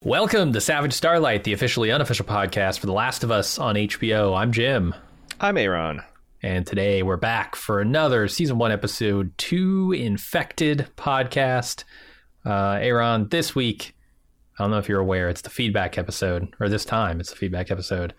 Welcome to Savage Starlight, the officially unofficial podcast for The Last of Us on HBO. I'm Jim. I'm Aaron. And today we're back for another Season 1, Episode 2 Infected podcast. Aaron, this week, I don't know if you're aware, it's the feedback episode, or this time it's the feedback episode.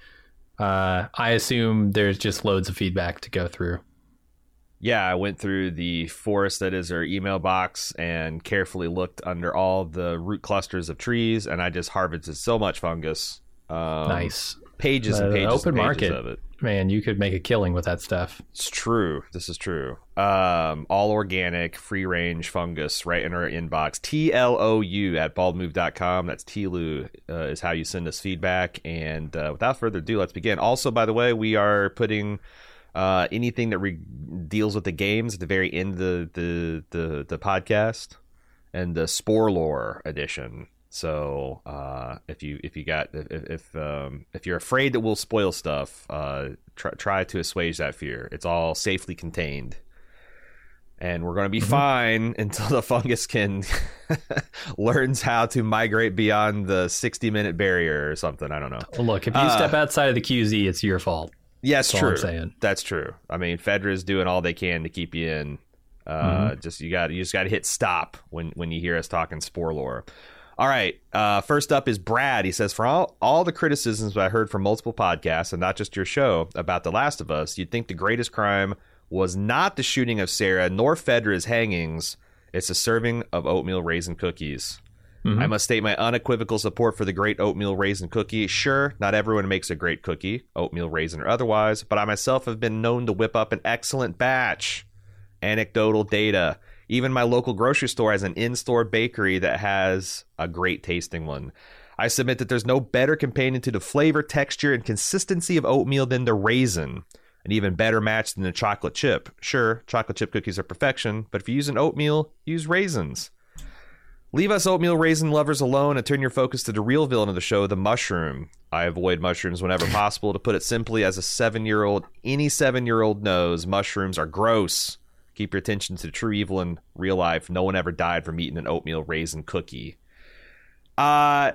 I assume there's just loads of feedback to go through. Yeah, I went through the forest that is our email box and carefully looked under all the root clusters of trees, and I just harvested so much fungus. Nice. Pages and pages open and pages market of it. Man, you could make a killing with that stuff. It's true. This is true. All organic, free-range fungus right in our inbox. TLOU at baldmove.com. That's TLOU is how you send us feedback. And without further ado, let's begin. Also, by the way, we are putting anything that deals with the games at the very end of the podcast, and the Spore Lore edition. So if you're afraid that we'll spoil stuff, try to assuage that fear. It's all safely contained, and we're going to be fine until the fungus can learns how to migrate beyond the 60-minute barrier or something. I don't know. Look, if you step outside of the QZ, it's your fault. Yes, That's true. all I'm saying. That's true. I mean, Fedra's doing all they can to keep you in. You just got to hit stop when you hear us talking Spore Lore. All right. First up is Brad. He says, for all the criticisms I heard from multiple podcasts, and not just your show, about The Last of Us, you'd think the greatest crime was not the shooting of Sarah nor Fedra's hangings. It's the serving of oatmeal raisin cookies. I must state my unequivocal support for the great oatmeal raisin cookie. Sure, not everyone makes a great cookie, oatmeal raisin or otherwise, but I myself have been known to whip up an excellent batch. Anecdotal data. Even my local grocery store has an in-store bakery that has a great tasting one. I submit that there's no better companion to the flavor, texture, and consistency of oatmeal than the raisin. An even better match than the chocolate chip. Sure, chocolate chip cookies are perfection, but if you're using oatmeal, use raisins. Leave us oatmeal raisin lovers alone and turn your focus to the real villain of the show, the mushroom. I avoid mushrooms whenever possible. To put it simply, as any 7-year-old knows, mushrooms are gross. Keep your attention to the true evil in real life. No one ever died from eating an oatmeal raisin cookie. A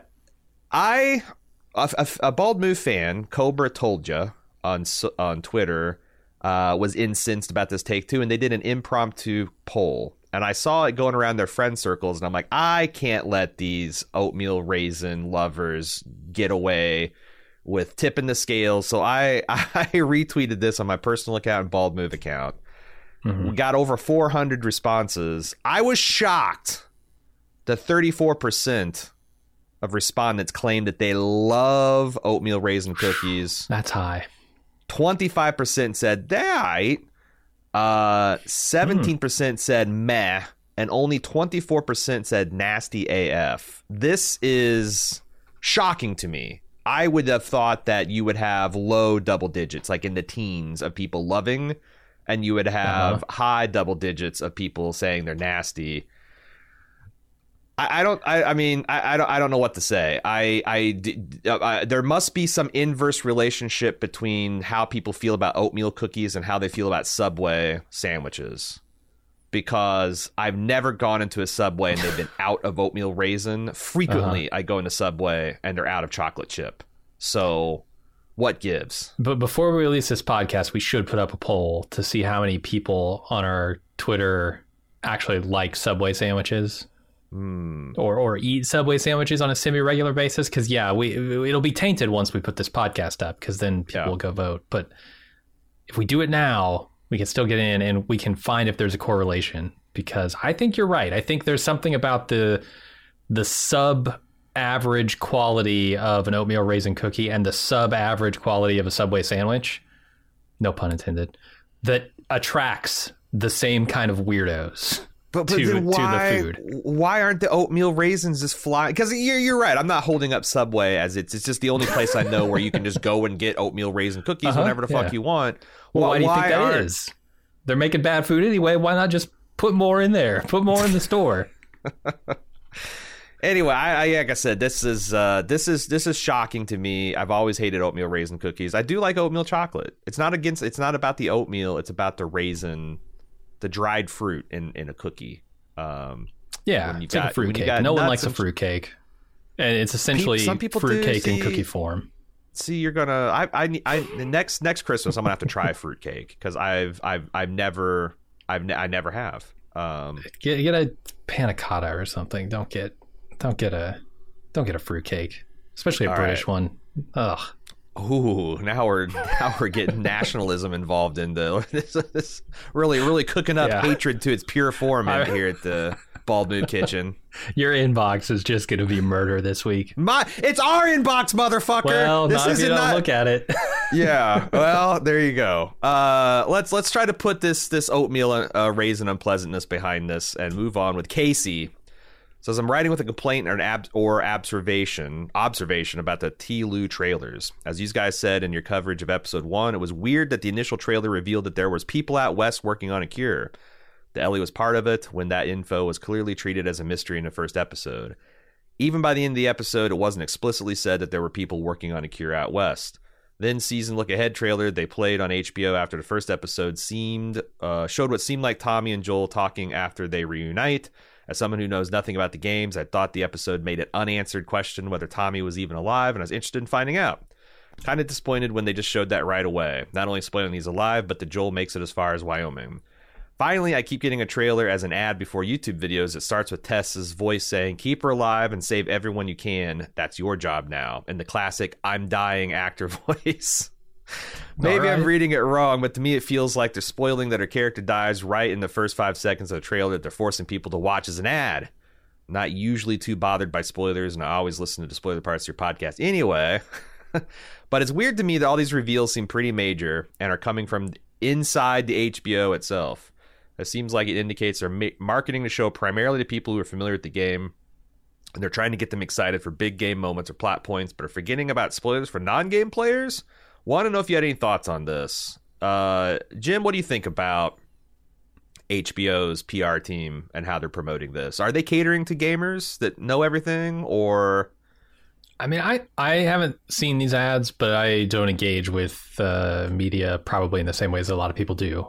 Bald Move fan, Cobra Told Ya, on Twitter, was incensed about this take too, and they did an impromptu poll. And I saw it going around their friend circles, and I'm like, I can't let these oatmeal raisin lovers get away with tipping the scales. So I retweeted this on my personal account and Bald Move account. We got over 400 responses. I was shocked that 34% of respondents claimed that they love oatmeal raisin cookies. That's high. 25% said they're all right. 17% said meh, and only 24% said nasty AF. This is shocking to me. I would have thought that you would have low double digits, like in the teens, of people loving, and you would have high double digits of people saying they're nasty. I don't know what to say. There must be some inverse relationship between how people feel about oatmeal cookies and how they feel about Subway sandwiches. Because I've never gone into a Subway and they've been out of oatmeal raisin. Frequently, I go into Subway and they're out of chocolate chip. So what gives? But before we release this podcast, we should put up a poll to see how many people on our Twitter actually like Subway sandwiches. Or eat Subway sandwiches on a semi-regular basis, because it'll be tainted once we put this podcast up, because then people will go vote. But if we do it now, we can still get in and we can find if there's a correlation, because I think you're right. I think there's something about the sub-average quality of an oatmeal raisin cookie and the sub-average quality of a Subway sandwich, no pun intended, that attracts the same kind of weirdos. But to the food. Why aren't the oatmeal raisins just flying? Because you're right. I'm not holding up Subway as it's just the only place I know where you can just go and get oatmeal raisin cookies whenever the fuck you want. Well, why do you think that is? They're making bad food anyway. Why not just put more in there? Put more in the store. Anyway, like I said, this is shocking to me. I've always hated oatmeal raisin cookies. I do like oatmeal chocolate. It's not about the oatmeal. It's about the raisin. The dried fruit in a cookie. It's like a fruit cake. No one likes a fruit cake. And it's essentially some people fruitcake in cookie form. See, you're gonna. Next Christmas, I'm gonna have to try fruitcake because I never have. Get a panna cotta or something. Don't get a fruitcake, especially a British one. Ugh. Ooh, now we're getting nationalism involved in this really cooking up hatred to its pure form in here at the Bald Mood Kitchen. Your inbox is just going to be murder this week. It's our inbox, motherfucker. Well, not if you don't look at it. Yeah. Well, there you go. Let's try to put this oatmeal raisin unpleasantness behind this and move on with Casey. Says, I'm writing with a complaint or observation about the T-Lou trailers. As you guys said in your coverage of episode 1, it was weird that the initial trailer revealed that there was people out west working on a cure. The Ellie was part of it when that info was clearly treated as a mystery in the first episode. Even by the end of the episode, it wasn't explicitly said that there were people working on a cure out west. Then season look ahead trailer they played on HBO after the first episode showed what seemed like Tommy and Joel talking after they reunite. As someone who knows nothing about the games, I thought the episode made an unanswered question whether Tommy was even alive, and I was interested in finding out. Kind of disappointed when they just showed that right away. Not only spoiling he's alive, but that Joel makes it as far as Wyoming. Finally, I keep getting a trailer as an ad before YouTube videos. It starts with Tess's voice saying, "Keep her alive and save everyone you can. That's your job now." In the classic "I'm dying" actor voice. Maybe I'm reading it wrong, but to me it feels like they're spoiling that her character dies right in the first 5 seconds of the trailer that they're forcing people to watch as an ad. I'm not usually too bothered by spoilers, and I always listen to the spoiler parts of your podcast anyway. But it's weird to me that all these reveals seem pretty major and are coming from inside the HBO itself. It seems like it indicates they're marketing the show primarily to people who are familiar with the game, and they're trying to get them excited for big game moments or plot points, but are forgetting about spoilers for non-game players. Want to know if you had any thoughts on this. Jim, what do you think about HBO's PR team and how they're promoting this? Are they catering to gamers that know everything, or... I mean, I haven't seen these ads, but I don't engage with media probably in the same ways a lot of people do.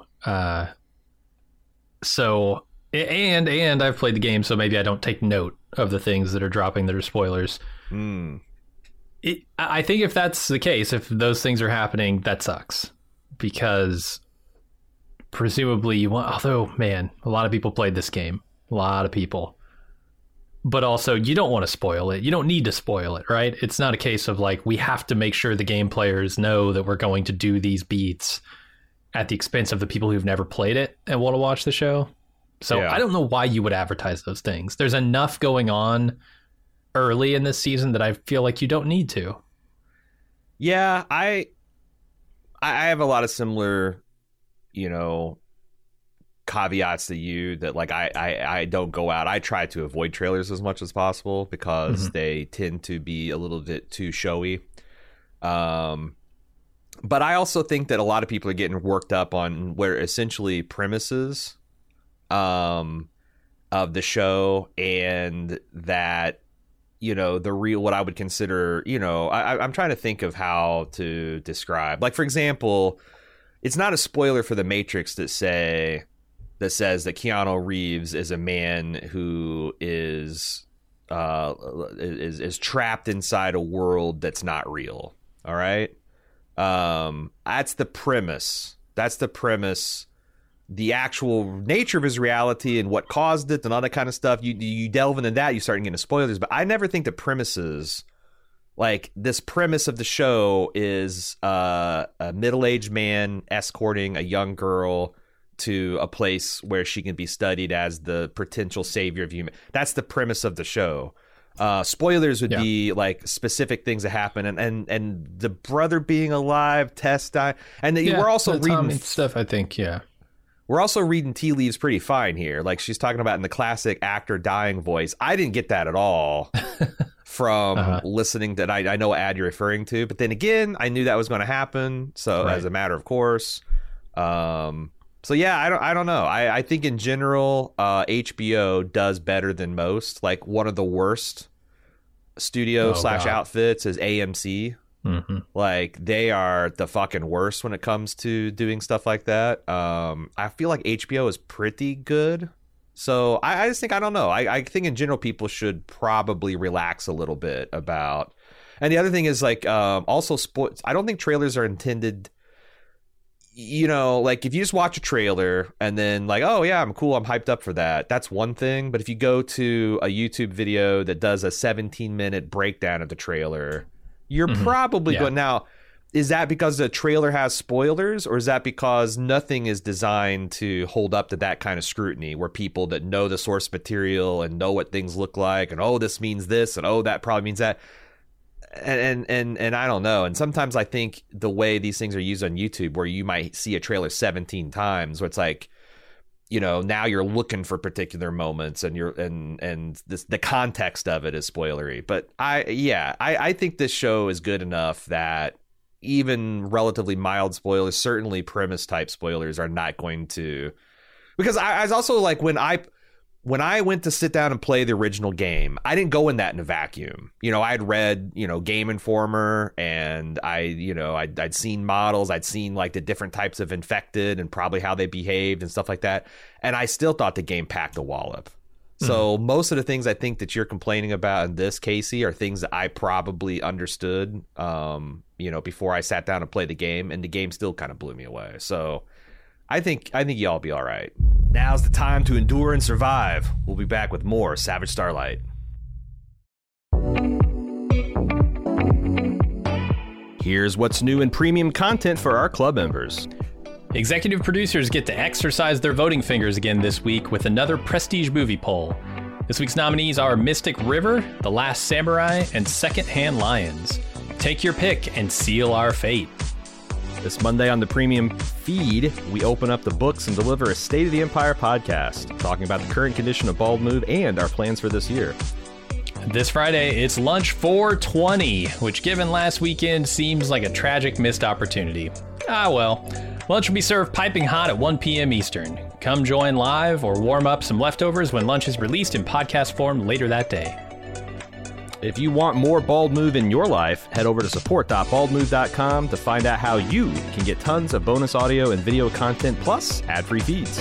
So, and I've played the game, so maybe I don't take note of the things that are dropping that are spoilers. I think if that's the case, if those things are happening, that sucks. Because presumably you want... Although, man, a lot of people played this game. A lot of people. But also, you don't want to spoil it. You don't need to spoil it, right? It's not a case of, like, we have to make sure the game players know that we're going to do these beats at the expense of the people who've never played it and want to watch the show. So I don't know why you would advertise those things. There's enough going on early in this season that I feel like you don't need to. Yeah, I have a lot of similar, caveats to you that, like, I don't go out. I try to avoid trailers as much as possible because they tend to be a little bit too showy. But I also think that a lot of people are getting worked up on where essentially premises of the show, and that, the real, what I would consider, I'm trying to think of how to describe. Like, for example, it's not a spoiler for The Matrix that says that Keanu Reeves is a man who is trapped inside a world that's not real. All right. That's the premise. The actual nature of his reality and what caused it and all that kind of stuff. You delve into that, you start getting into spoilers. But I never think the premises, like this premise of the show, is a middle-aged man escorting a young girl to a place where she can be studied as the potential savior of human. That's the premise of the show. Spoilers would be like specific things that happen, and the brother being alive, Tess dying, and we're also reading stuff. I think, we're also reading tea leaves pretty fine here. Like she's talking about in the classic actor dying voice. I didn't get that at all from listening. That I know what ad you're referring to, but then again, I knew that was going to happen. So as a matter of course. So yeah, I don't know. I think in general, HBO does better than most. Like one of the worst studio / outfits is AMC. Like they are the fucking worst when it comes to doing stuff like that. I feel like HBO is pretty good So I just think, I don't know. I think in general, people should probably relax a little bit about. And the other thing is like, also sports. I don't think trailers are intended, you know, like if you just watch a trailer and then like, oh yeah, I'm cool, I'm hyped up for that. That's one thing. But if you go to a YouTube video that does a 17-minute breakdown of the trailer, you're probably going, now, is that because the trailer has spoilers, or is that because nothing is designed to hold up to that kind of scrutiny where people that know the source material and know what things look like and, oh, this means this and, oh, that probably means that. And I don't know. And sometimes I think the way these things are used on YouTube, where you might see a trailer 17 times, where it's like, you know, now you're looking for particular moments and the context of it is spoilery. But I think this show is good enough that even relatively mild spoilers, certainly premise type spoilers, are not going to, because I was also like, when I went to sit down and play the original game, I didn't go in that in a vacuum. You know, I'd read, you know, Game Informer, and I'd seen models, I'd seen like the different types of infected and probably how they behaved and stuff like that. And I still thought the game packed a wallop. So most of the things I think that you're complaining about in this, Casey, are things that I probably understood, you know, before I sat down and played the game, and the game still kind of blew me away. So I think y'all be all right. Now's the time to endure and survive. We'll be back with more Savage Starlight. Here's what's new in premium content for our club members. Executive producers get to exercise their voting fingers again this week with another prestige movie poll. This week's nominees are Mystic River, The Last Samurai, and Secondhand Lions. Take your pick and seal our fate. This Monday on the premium feed, we open up the books and deliver a State of the Empire podcast, talking about the current condition of Bald Move and our plans for this year. This Friday, it's Lunch 420, which given last weekend seems like a tragic missed opportunity. Ah well, lunch will be served piping hot at 1 p.m. Eastern. Come join live or warm up some leftovers when lunch is released in podcast form later that day. If you want more Bald Move in your life, head over to support.baldmove.com to find out how you can get tons of bonus audio and video content plus ad-free feeds.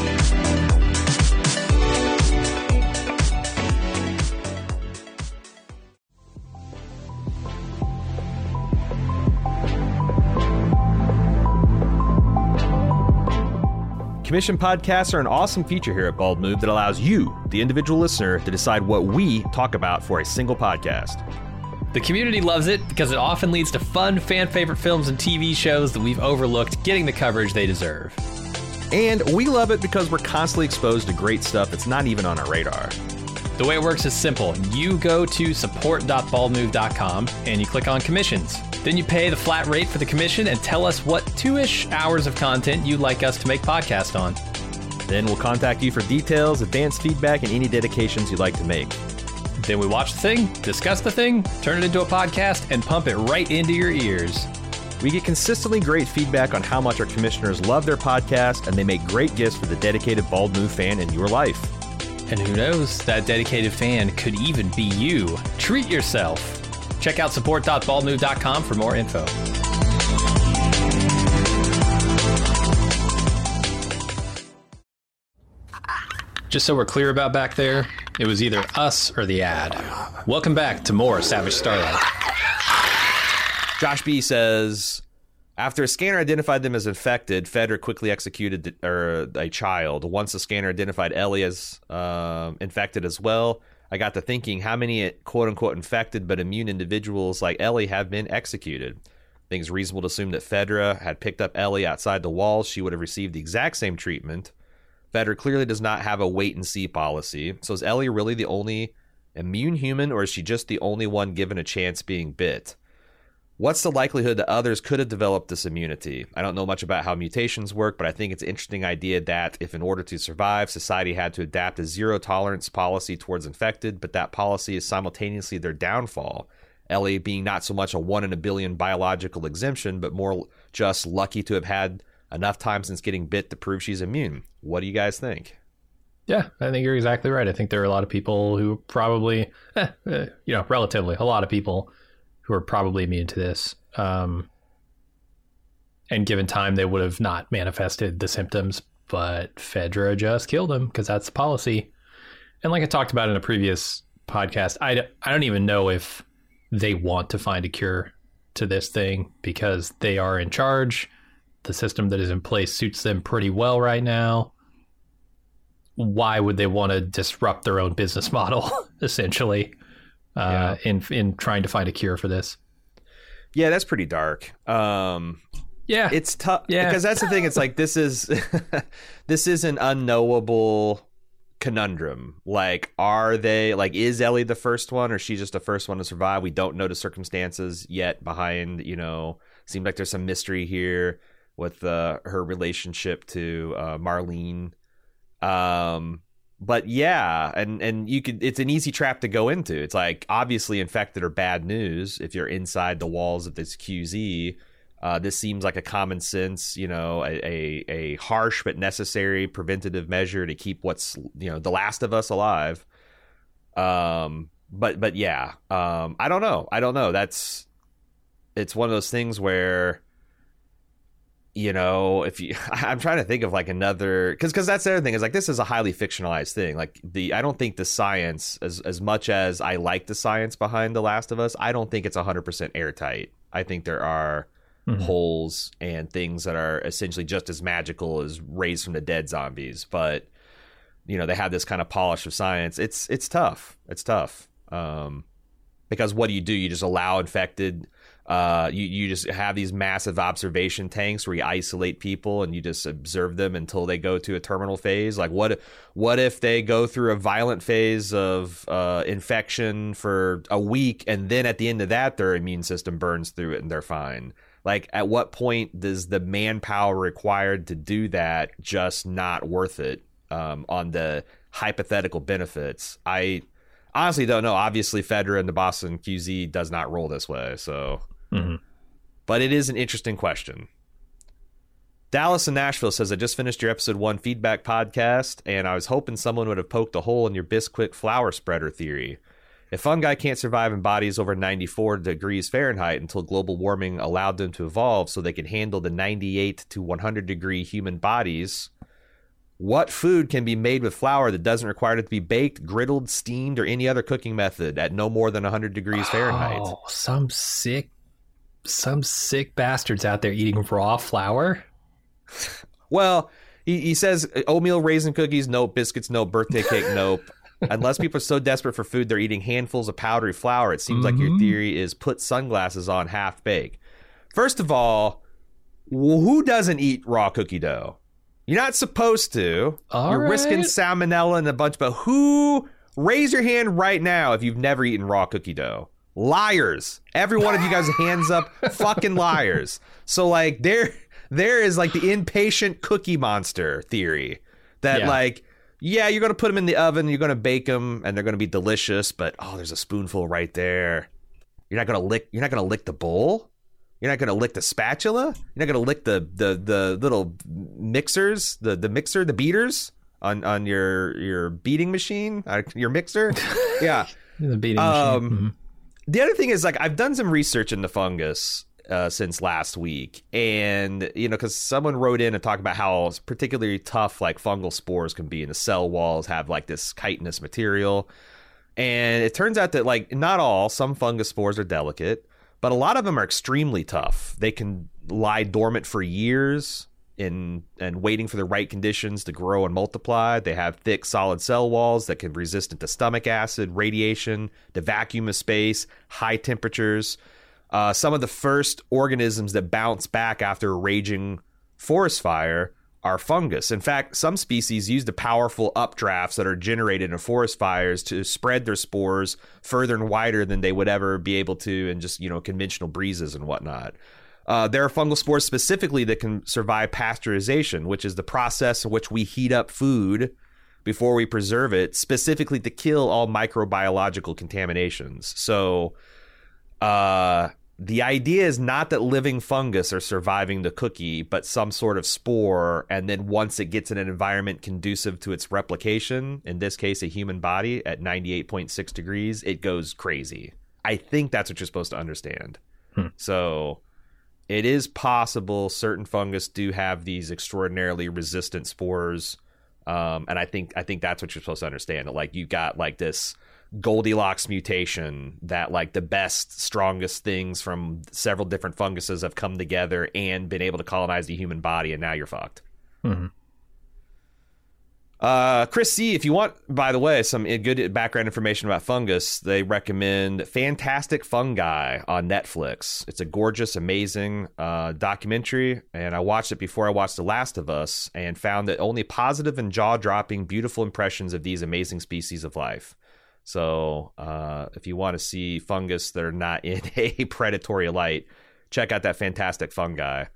Commission podcasts are an awesome feature here at Bald Move that allows you, the individual listener, to decide what we talk about for a single podcast. The community loves it because it often leads to fun, fan-favorite films and TV shows that we've overlooked getting the coverage they deserve. And we love it because we're constantly exposed to great stuff that's not even on our radar. The way it works is simple. You go to support.baldmove.com and you click on commissions. Then you pay the flat rate for the commission and tell us what 2-ish hours of content you'd like us to make podcast on. Then we'll contact you for details, advanced feedback, and any dedications you'd like to make. Then we watch the thing, discuss the thing, turn it into a podcast, and pump it right into your ears. We get consistently great feedback on how much our commissioners love their podcast, and they make great gifts for the dedicated Bald Move fan in your life. And who knows, that dedicated fan could even be you. Treat yourself. Check out support.baldmove.com for more info. Just so we're clear about back there, it was either us or the ad. Welcome back to more Savage Starlight. Josh B says, after a scanner identified them as infected, Fedra quickly executed a child. Once the scanner identified Ellie as infected as well, I got to thinking how many quote-unquote infected but immune individuals like Ellie have been executed. I think it's reasonable to assume that Fedra had picked up Ellie outside the walls. She would have received the exact same treatment. Fedra clearly does not have a wait-and-see policy. So is Ellie really the only immune human, or is she just the only one given a chance being bit? What's the likelihood that others could have developed this immunity? I don't know much about how mutations work, but I think it's an interesting idea that if in order to survive, society had to adapt a zero-tolerance policy towards infected, but that policy is simultaneously their downfall. Ellie being not so much a 1 in a billion biological exemption, but more just lucky to have had enough time since getting bit to prove she's immune. What do you guys think? Yeah, I think you're exactly right. I think there are a lot of people who probably, relatively, a lot of people who are probably immune to this. And given time, they would have not manifested the symptoms but Fedra just killed him because that's the policy. And like I talked about in a previous podcast, I don't even know if they want to find a cure to this thing because they are in charge. The system that is in place suits them pretty well right now. Why would they want to disrupt their own business model, essentially, in trying to find a cure for this? Yeah, that's pretty dark. Yeah, it's tough because that's the thing. It's like this is an unknowable conundrum. Like, is Ellie the first one, or is she just the first one to survive? We don't know the circumstances yet behind. Seems like there's some mystery here with her relationship to Marlene. But yeah, and it's an easy trap to go into. It's like, obviously infected are bad news if you're inside the walls of this QZ. This seems like a common sense, a harsh but necessary preventative measure to keep what's, the last of us alive. But yeah, I don't know. It's one of those things where, I'm trying to think of like another, because that's the other thing is like, this is a highly fictionalized thing. Like I don't think the science, as much as I like the science behind The Last of Us, I don't think it's 100% airtight. I think there are holes and things that are essentially just as magical as raised from the dead zombies. But, they have this kind of polish of science. It's tough. It's tough. Because what do? You just allow infected. You just have these massive observation tanks where you isolate people and you just observe them until they go to a terminal phase. Like what if they go through a violent phase of infection for a week, and then at the end of that, their immune system burns through it and they're fine? Like, at what point does the manpower required to do that just not worth it on the hypothetical benefits? I honestly don't know. Obviously, Fedra and the Boston QZ does not roll this way, so... But it is an interesting question. Dallas in Nashville says, I just finished your episode 1 feedback podcast, and I was hoping someone would have poked a hole in your Bisquick flower spreader theory. If fungi can't survive in bodies over 94 degrees Fahrenheit until global warming allowed them to evolve so they could handle the 98 to 100 degree human bodies, what food can be made with flour that doesn't require it to be baked, griddled, steamed, or any other cooking method at no more than 100 degrees Fahrenheit? Oh, some sick bastards out there eating raw flour. Well, he says oatmeal raisin cookies, nope. Biscuits, nope. Birthday cake, nope. Unless people are so desperate for food, they're eating handfuls of powdery flour. It seems like your theory is put sunglasses on, half bake. First of all, who doesn't eat raw cookie dough? You're not supposed to. You're risking salmonella and a bunch, but who? Raise your hand right now if you've never eaten raw cookie dough. Liars. Every one of you guys, hands up, fucking liars. So like there is like the impatient cookie monster theory that you're going to put them in the oven, you're going to bake them and they're going to be delicious, but there's a spoonful right there. You're not going to lick the bowl. You're not going to lick the spatula. You're not going to lick the little mixers, the mixer, the beaters on your beating machine, your mixer. Yeah. The beating machine. The other thing is, like, I've done some research into fungus since last week, and because someone wrote in and talked about how particularly tough like fungal spores can be, and the cell walls have like this chitinous material, and it turns out that like some fungus spores are delicate, but a lot of them are extremely tough. They can lie dormant for years and waiting for the right conditions to grow and multiply. They have thick, solid cell walls that can be resistant to stomach acid, radiation, the vacuum of space, high temperatures. Some of the first organisms that bounce back after a raging forest fire are fungus. In fact, some species use the powerful updrafts that are generated in forest fires to spread their spores further and wider than they would ever be able to in just, conventional breezes and whatnot. There are fungal spores specifically that can survive pasteurization, which is the process in which we heat up food before we preserve it, specifically to kill all microbiological contaminations. So the idea is not that living fungus are surviving the cookie, but some sort of spore. And then once it gets in an environment conducive to its replication, in this case, a human body at 98.6 degrees, it goes crazy. I think that's what you're supposed to understand. So... it is possible certain fungus do have these extraordinarily resistant spores. And I think that's what you're supposed to understand. Like, you got like this Goldilocks mutation that like the best, strongest things from several different funguses have come together and been able to colonize the human body, and now you're fucked. Mm-hmm. Chris C, if you want, by the way, some good background information about fungus, they recommend Fantastic Fungi on Netflix. It's a gorgeous, amazing documentary, and I watched it before I watched The Last of Us and found that only positive and jaw-dropping, beautiful impressions of these amazing species of life. So if you want to see fungus that are not in a predatory light, check out that Fantastic Fungi.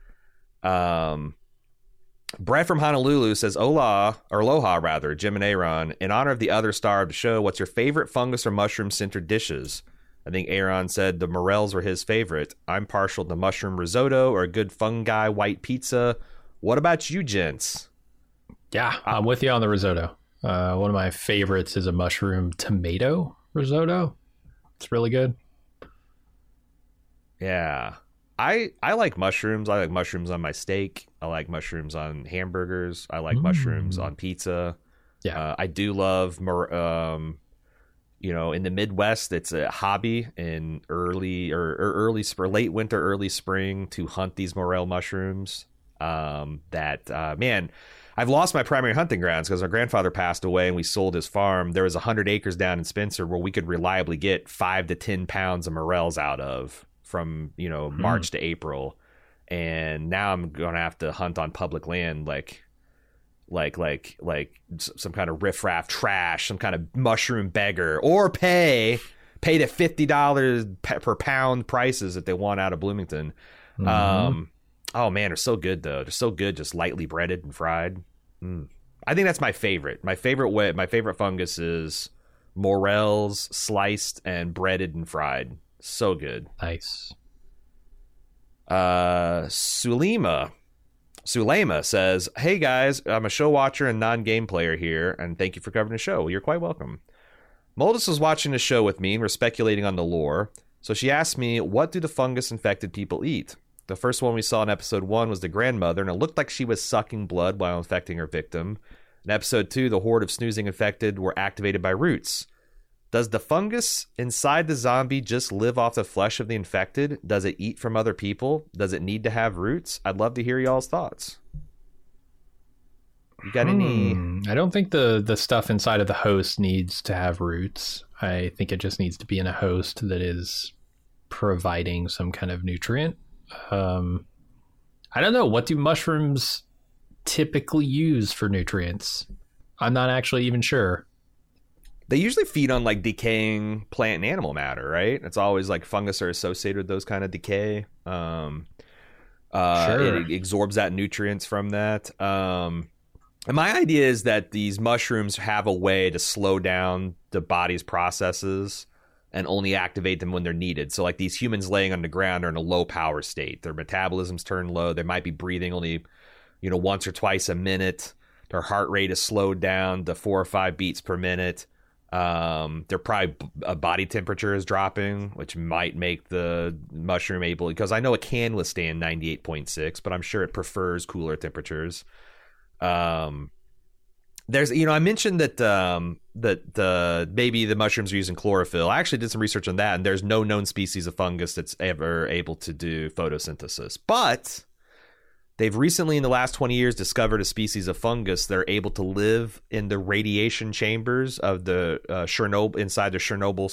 Brett from Honolulu says, aloha rather, Jim and Aaron. In honor of the other star of the show, what's your favorite fungus or mushroom-centered dishes? I think Aaron said the morels were his favorite. I'm partial to mushroom risotto or a good fungi white pizza. What about you, gents? Yeah, I'm with you on the risotto. One of my favorites is a mushroom tomato risotto. It's really good. Yeah. I like mushrooms. I like mushrooms on my steak. I like mushrooms on hamburgers. I like mushrooms on pizza. Yeah. I do love, in the Midwest, it's a hobby in late winter, early spring to hunt these morel mushrooms. Man, I've lost my primary hunting grounds because our grandfather passed away and we sold his farm. There was 100 acres down in Spencer where we could reliably get 5 to 10 pounds of morels out of from, March to April. And now I'm going to have to hunt on public land like some kind of riffraff trash, some kind of mushroom beggar, or pay the $50 per pound prices that they want out of Bloomington. Oh man, they're so good though. They're so good, just lightly breaded and fried. I think that's my favorite. My favorite fungus is morels sliced and breaded and fried. So good. Nice. Sulema says, hey guys, I'm a show watcher and non-game player here, and thank you for covering the show. You're quite welcome. Moldus was watching the show with me and we're speculating on the lore, so she asked me, what do the fungus infected people eat? The first one we saw in episode 1 was the grandmother, and it looked like she was sucking blood while infecting her victim. In episode 2, the horde of snoozing infected were activated by roots. Does the fungus inside the zombie just live off the flesh of the infected? Does it eat from other people? Does it need to have roots? I'd love to hear y'all's thoughts. You got any? I don't think the stuff inside of the host needs to have roots. I think it just needs to be in a host that is providing some kind of nutrient. I don't know. What do mushrooms typically use for nutrients? I'm not actually even sure. They usually feed on like decaying plant and animal matter, right? It's always like fungus are associated with those kind of decay. Sure. It absorbs that nutrients from that. And my idea is that these mushrooms have a way to slow down the body's processes and only activate them when they're needed. So like these humans laying on the ground are in a low power state. Their metabolisms turn low. They might be breathing only, once or twice a minute. Their heart rate is slowed down to 4 or 5 beats per minute. Their probably body temperature is dropping, which might make the mushroom able, because I know it can withstand 98.6, but I'm sure it prefers cooler temperatures. There's, I mentioned that maybe the mushrooms are using chlorophyll. I actually did some research on that, and there's no known species of fungus that's ever able to do photosynthesis. But they've recently, in the last 20 years, discovered a species of fungus that are able to live in the radiation chambers of the inside the Chernobyl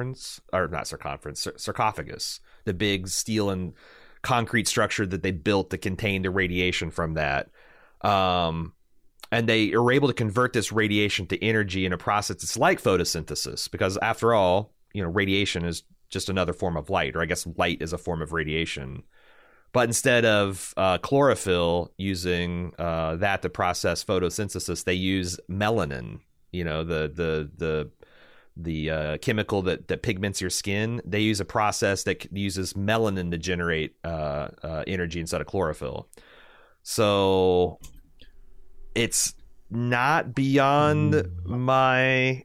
sarcophagus, the big steel and concrete structure that they built to contain the radiation from that. And they are able to convert this radiation to energy in a process that's like photosynthesis, because after all, radiation is just another form of light, or I guess light is a form of radiation. But instead of chlorophyll, using that to process photosynthesis, they use melanin, the chemical that pigments your skin. They use a process that uses melanin to generate energy instead of chlorophyll. So it's not beyond my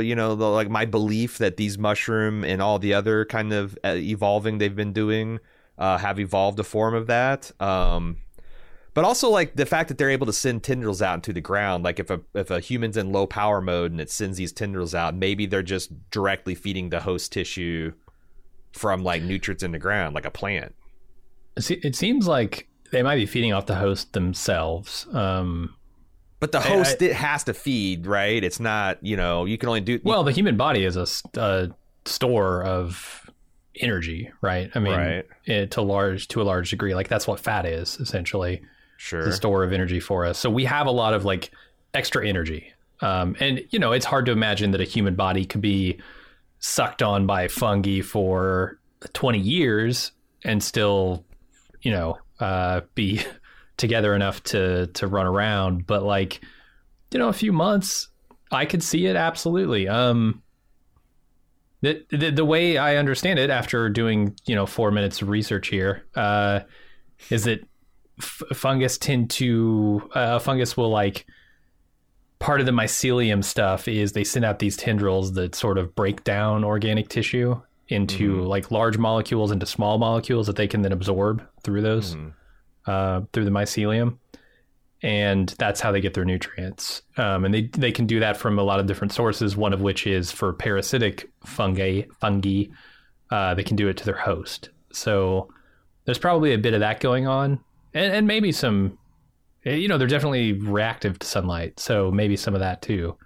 my belief that these mushroom and all the other kind of evolving they've been doing have evolved a form of that. But also like the fact that they're able to send tendrils out into the ground. Like if a human's in low power mode and it sends these tendrils out, maybe they're just directly feeding the host tissue from like nutrients in the ground, like a plant. It seems like they might be feeding off the host themselves. But the host it has to feed, right? It's not, you can only do. Well, the human body is a store of energy, right? I mean, right. To a large degree, like that's what fat is essentially. Sure. It's a store of energy for us. So we have a lot of like extra energy. And it's hard to imagine that a human body could be sucked on by fungi for 20 years and still, be together enough to run around. But like, a few months, I could see it absolutely. The way I understand it after doing, 4 minutes of research here, is that fungus will like, part of the mycelium stuff is they send out these tendrils that sort of break down organic tissue into like large molecules into small molecules that they can then absorb through those, through the mycelium. And that's how they get their nutrients. And they can do that from a lot of different sources, one of which is for parasitic fungi. They can do it to their host. So there's probably a bit of that going on. And maybe some, they're definitely reactive to sunlight. So maybe some of that too.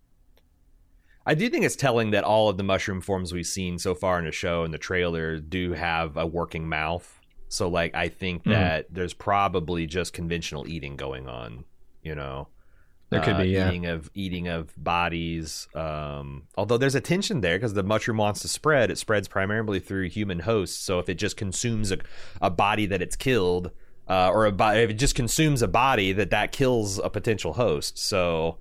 I do think it's telling that all of the mushroom forms we've seen so far in the show and the trailer do have a working mouth. So, like, I think that there's probably just conventional eating going on, There could be, yeah. Eating of bodies. Although there's a tension there because the mushroom wants to spread. It spreads primarily through human hosts. So if it just consumes a body that it's killed, if it just consumes a body, that kills a potential host. So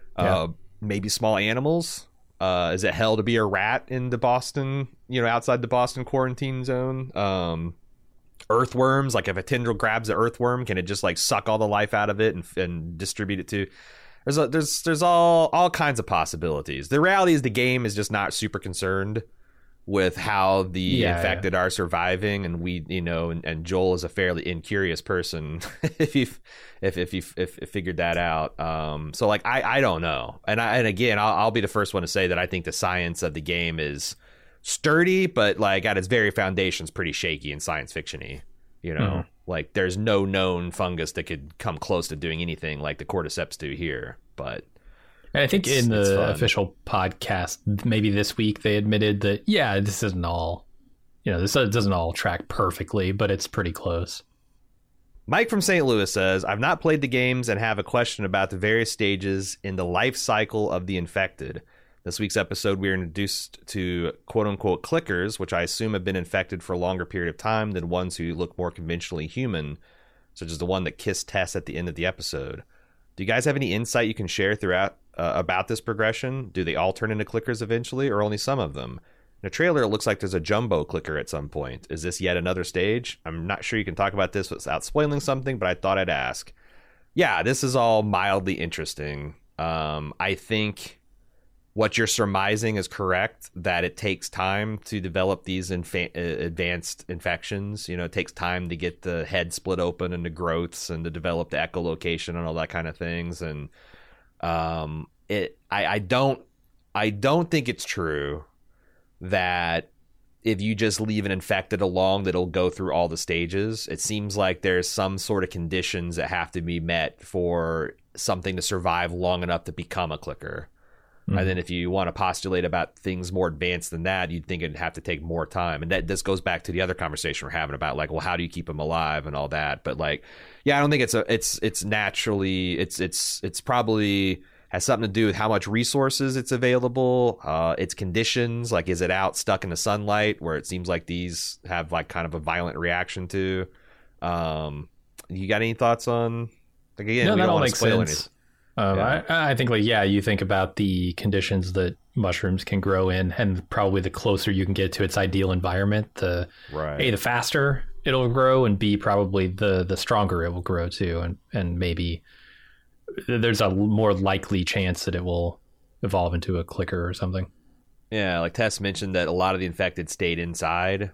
maybe small animals. Is it hell to be a rat in the Boston, outside the Boston quarantine zone? Earthworms, like if a tendril grabs an earthworm, can it just like suck all the life out of it and distribute it to? There's all kinds of possibilities. The reality is the game is just not super concerned with how the infected are surviving, and we, and Joel is a fairly incurious person if you figured that out. So like I don't know, and again I'll be the first one to say that I think the science of the game is sturdy, but like at its very foundation's pretty shaky and science fiction-y. Like there's no known fungus that could come close to doing anything like the cordyceps do here. But and I think in the official podcast, maybe this week, they admitted that this isn't all, this doesn't all track perfectly, but it's pretty close. Mike from St. Louis says, I've not played the games and have a question about the various stages in the life cycle of the infected. This week's episode, we are introduced to quote-unquote clickers, which I assume have been infected for a longer period of time than ones who look more conventionally human, such as the one that kissed Tess at the end of the episode. Do you guys have any insight you can share throughout about this progression? Do they all turn into clickers eventually, or only some of them? In the trailer, it looks like there's a jumbo clicker at some point. Is this yet another stage? I'm not sure you can talk about this without spoiling something, but I thought I'd ask. Yeah, this is all mildly interesting. I think what you're surmising is correct, that it takes time to develop these advanced infections. It takes time to get the head split open and the growths and to develop the echolocation and all that kind of things. And I don't think it's true that if you just leave an infected alone, that it'll go through all the stages. It seems like there's some sort of conditions that have to be met for something to survive long enough to become a clicker. And then if you want to postulate about things more advanced than that, you'd think it'd have to take more time. And this goes back to the other conversation we're having about like, well, how do you keep them alive and all that? But like, I don't think it's naturally, it's probably has something to do with how much resources it's available, its conditions. Like, is it out stuck in the sunlight where it seems like these have like kind of a violent reaction to? You got any thoughts on? Like, again, no, we that don't all want to makes spoil sense. I think like, you think about the conditions that mushrooms can grow in, and probably the closer you can get to its ideal environment, the faster it'll grow, and B, probably the stronger it will grow too. And maybe there's a more likely chance that it will evolve into a clicker or something. Yeah, like Tess mentioned that a lot of the infected stayed inside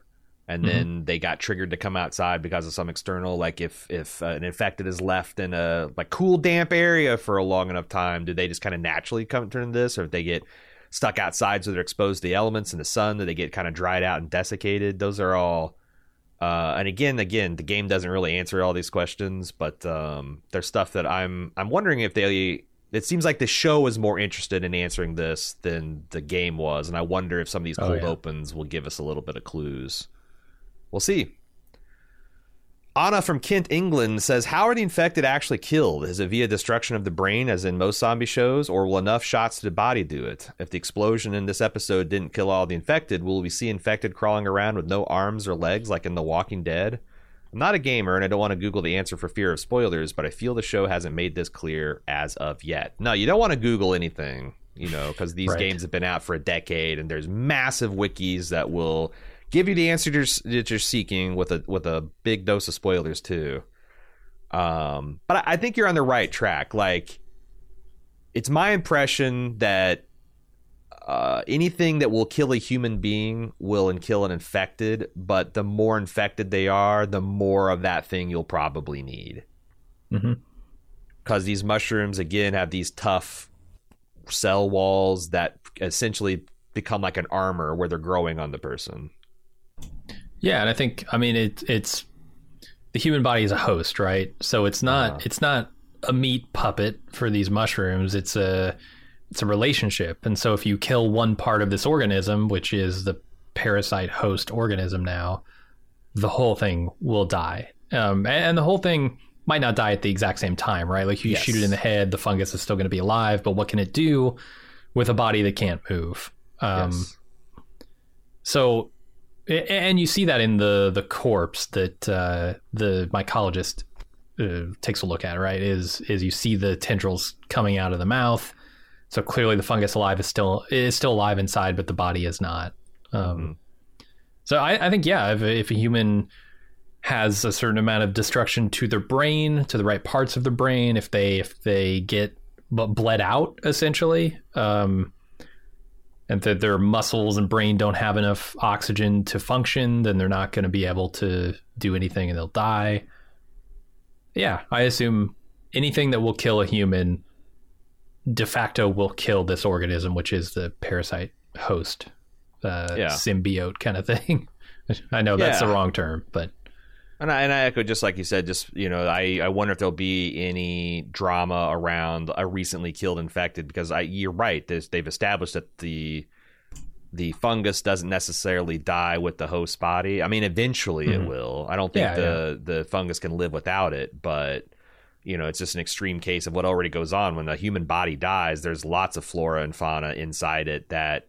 and then they got triggered to come outside because of some external, like if an infected is left in a like cool, damp area for a long enough time, do they just kind of naturally come turn to this, or if they get stuck outside so they're exposed to the elements in the sun, do they get kind of dried out and desiccated? Those are all, and again, the game doesn't really answer all these questions, but there's stuff that I'm wondering if they. It seems like the show is more interested in answering this than the game was, and I wonder if some of these cold opens will give us a little bit of clues. We'll see. Anna from Kent, England says, how are the infected actually killed? Is it via destruction of the brain, as in most zombie shows, or will enough shots to the body do it? If the explosion in this episode didn't kill all the infected, will we see infected crawling around with no arms or legs like in The Walking Dead? I'm not a gamer, and I don't want to Google the answer for fear of spoilers, but I feel the show hasn't made this clear as of yet. No, you don't want to Google anything, because these games have been out for a decade, and there's massive wikis that will give you the answer that you're seeking with a big dose of spoilers too. But I think you're on the right track. Like, it's my impression that anything that will kill a human being will kill an infected, but the more infected they are, the more of that thing you'll probably need. Because these mushrooms, again, have these tough cell walls that essentially become like an armor where they're growing on the person. Yeah, and I think, it's the human body is a host, right? So it's not a meat puppet for these mushrooms. It's a relationship. And so if you kill one part of this organism, which is the parasite host organism now, the whole thing will die. And the whole thing might not die at the exact same time, right? Like you shoot it in the head, the fungus is still going to be alive, but what can it do with a body that can't move? So, and you see that in the corpse that the mycologist takes a look at, right? Is you see the tendrils coming out of the mouth. So clearly the fungus is still alive inside, but the body is not. So I think, if a human has a certain amount of destruction to their brain, to the right parts of the brain, if they get bled out, essentially, and that their muscles and brain don't have enough oxygen to function, then they're not going to be able to do anything and they'll die. Yeah, I assume anything that will kill a human de facto will kill this organism, which is the parasite host, symbiote kind of thing. I know that's the wrong term, but... And I echo, just like you said, I wonder if there'll be any drama around a recently killed infected, because you're right. They've established that the fungus doesn't necessarily die with the host body. I mean, eventually it will. I don't think the fungus can live without it, but it's just an extreme case of what already goes on. When the human body dies, there's lots of flora and fauna inside it that,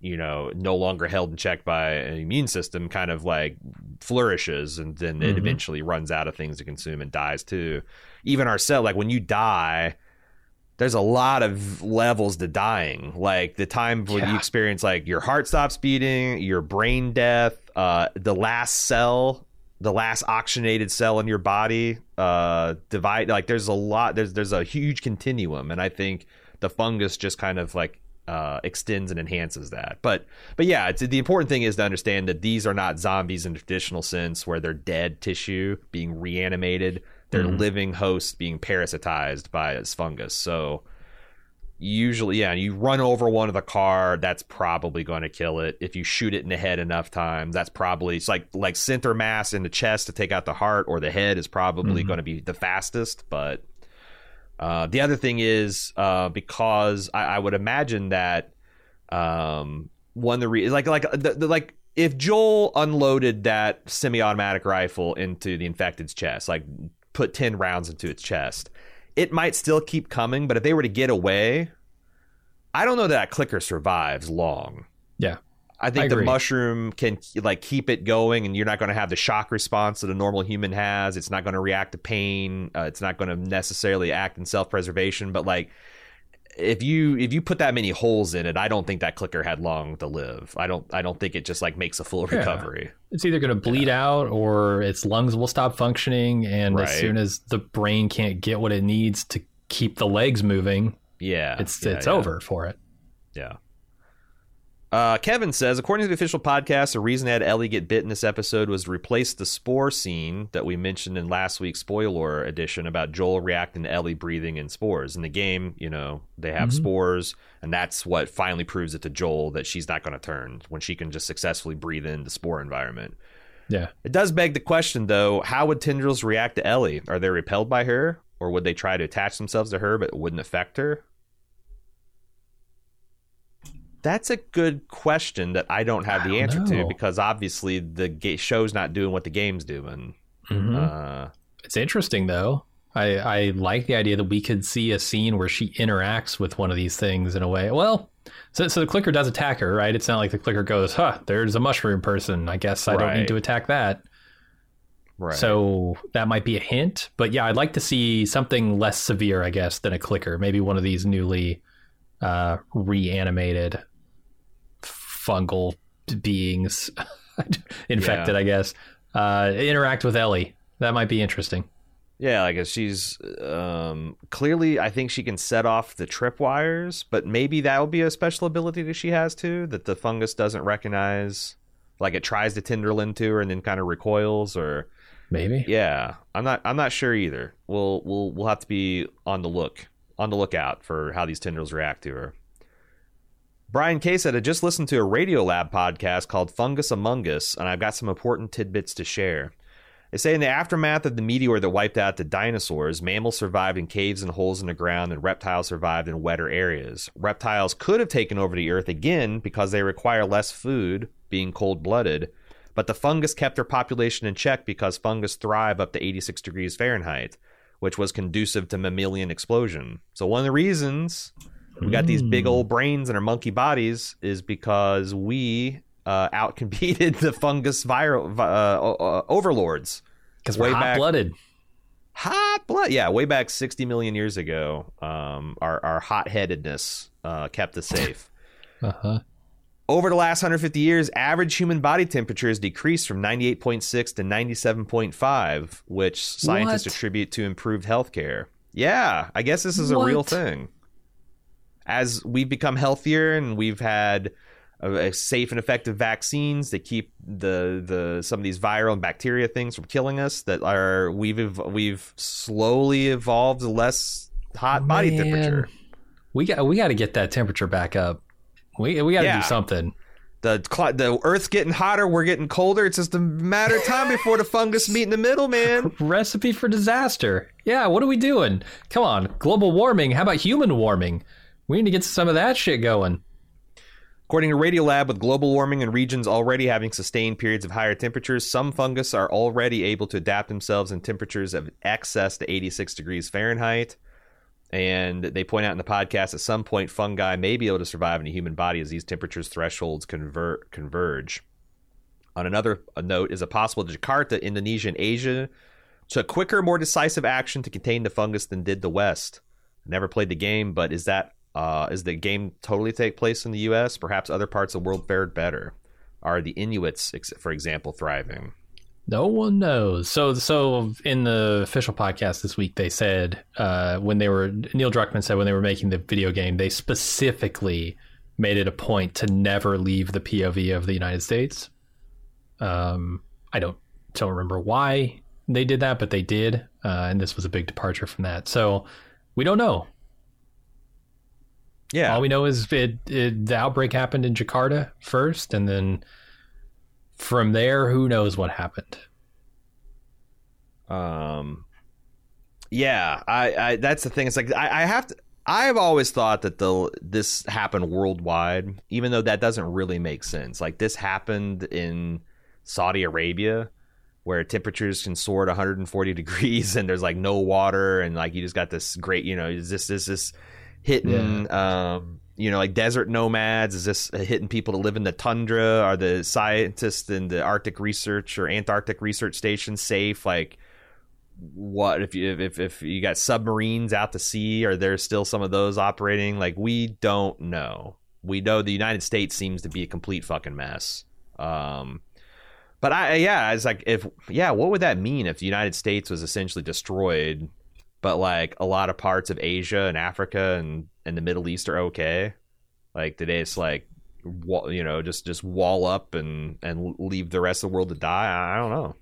no longer held in check by an immune system, kind of like flourishes, and then it eventually runs out of things to consume and dies too. Even our cell, like when you die, there's a lot of levels to dying. Like the time when you experience like your heart stops beating, your brain death, the last oxygenated cell in your body divide. Like there's a lot. There's a huge continuum, and I think the fungus just kind of like extends and enhances that. But yeah, the important thing is to understand that these are not zombies in the traditional sense, where they're dead tissue being reanimated. They're living hosts being parasitized by this fungus. So usually, you run over one of the car, that's probably going to kill it. If you shoot it in the head enough times, that's probably, it's like center mass in the chest to take out the heart, or the head is probably going to be the fastest. But the other thing is, because I would imagine that one of the reasons, like if Joel unloaded that semi-automatic rifle into the infected's chest, like put 10 rounds into its chest, it might still keep coming. But if they were to get away, I don't know that clicker survives long. Yeah. I think the mushroom can like keep it going, and you're not going to have the shock response that a normal human has. It's not going to react to pain. It's not going to necessarily act in self-preservation. But like, if you put that many holes in it, I don't think that clicker had long to live. I don't think it just like makes a full recovery. It's either going to bleed out, or its lungs will stop functioning, and as soon as the brain can't get what it needs to keep the legs moving, it's over for it. Yeah. Kevin says, according to the official podcast, the reason they had Ellie get bit in this episode was to replace the spore scene that we mentioned in last week's spoiler edition about Joel reacting to Ellie breathing in spores. In the game, they have spores, and that's what finally proves it to Joel that she's not going to turn when she can just successfully breathe in the spore environment. Yeah. It does beg the question, though, how would tendrils react to Ellie? Are they repelled by her, or would they try to attach themselves to her but it wouldn't affect her? That's a good question that I don't have the answer to, because obviously the show's not doing what the game's doing. It's interesting, though. I like the idea that we could see a scene where she interacts with one of these things in a way. Well, so the clicker does attack her, right? It's not like the clicker goes, there's a mushroom person. I guess I don't need to attack that. Right. So that might be a hint. But yeah, I'd like to see something less severe, I guess, than a clicker. Maybe one of these newly reanimated fungal beings infected, I guess, interact with Ellie. That might be interesting. Yeah, like she's clearly, I think she can set off the tripwires, but maybe that would be a special ability that she has too, that the fungus doesn't recognize. Like it tries to tendril into her and then kind of recoils, or maybe. Yeah, I'm not sure either. We'll have to be on the lookout for how these tendrils react to her. Brian K said, I just listened to a Radiolab podcast called Fungus Among Us, and I've got some important tidbits to share. They say in the aftermath of the meteor that wiped out the dinosaurs, mammals survived in caves and holes in the ground, and reptiles survived in wetter areas. Reptiles could have taken over the Earth again because they require less food, being cold-blooded, but the fungus kept their population in check because fungus thrive up to 86 degrees Fahrenheit, which was conducive to mammalian explosion. So one of the reasons we got these big old brains in our monkey bodies is because we outcompeted the fungus viral overlords. Because we're hot-blooded. Hot blood. Yeah, way back 60 million years ago, our hot-headedness kept us safe. Over the last 150 years, average human body temperature has decreased from 98.6 to 97.5, which scientists attribute to improved healthcare. Yeah, I guess this is a real thing. As we've become healthier and we've had safe and effective vaccines that keep some of these viral and bacteria things from killing us, we've slowly evolved a less hot body temperature. We got to get that temperature back up. We got to do something. The Earth's getting hotter, we're getting colder. It's just a matter of time before the fungus meet in the middle, man. Recipe for disaster. Yeah, what are we doing? Come on, global warming. How about human warming? We need to get some of that shit going. According to Radiolab, with global warming and regions already having sustained periods of higher temperatures, some fungus are already able to adapt themselves in temperatures of excess to 86 degrees Fahrenheit. And they point out in the podcast at some point fungi may be able to survive in a human body as these temperatures thresholds converge. On another note, is it possible that Jakarta, Indonesia, and Asia took quicker, more decisive action to contain the fungus than did the West? Never played the game, but is the game totally take place in the U.S.? Perhaps other parts of the world fared better. Are the Inuits, for example, thriving? No one knows. So in the official podcast this week, they said Neil Druckmann said when they were making the video game, they specifically made it a point to never leave the POV of the United States. I don't remember why they did that, but they did, and this was a big departure from that. So we don't know. Yeah, all we know is the outbreak happened in Jakarta first, and then from there, who knows what happened? Yeah, I that's the thing. It's like I've always thought that this happened worldwide, even though that doesn't really make sense. Like this happened in Saudi Arabia, where temperatures can soar to 140 degrees, and there's like no water, and like you just got this great, is this hitting, like desert nomads? Is this hitting people to live in the tundra? Are the scientists in the Arctic research or Antarctic research station safe? Like, what if you got submarines out to sea? Are there still some of those operating? Like, we don't know. We know the United States seems to be a complete fucking mess. But it's like, what would that mean if the United States was essentially destroyed, but like a lot of parts of Asia and Africa and the Middle East are okay? Like today, it's like just wall up and leave the rest of the world to die. I don't know.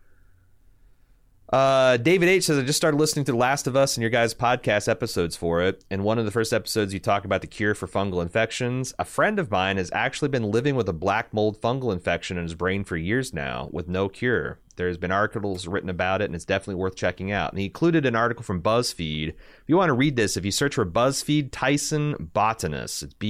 David H says, I just started listening to The Last of Us and your guys' podcast episodes for it. And one of the first episodes you talk about the cure for fungal infections. A friend of mine has actually been living with a black mold fungal infection in his brain for years now with no cure. There's been articles written about it, and it's definitely worth checking out. And he included an article from BuzzFeed. If you want to read this, if you search for BuzzFeed Tyson Botanus, it's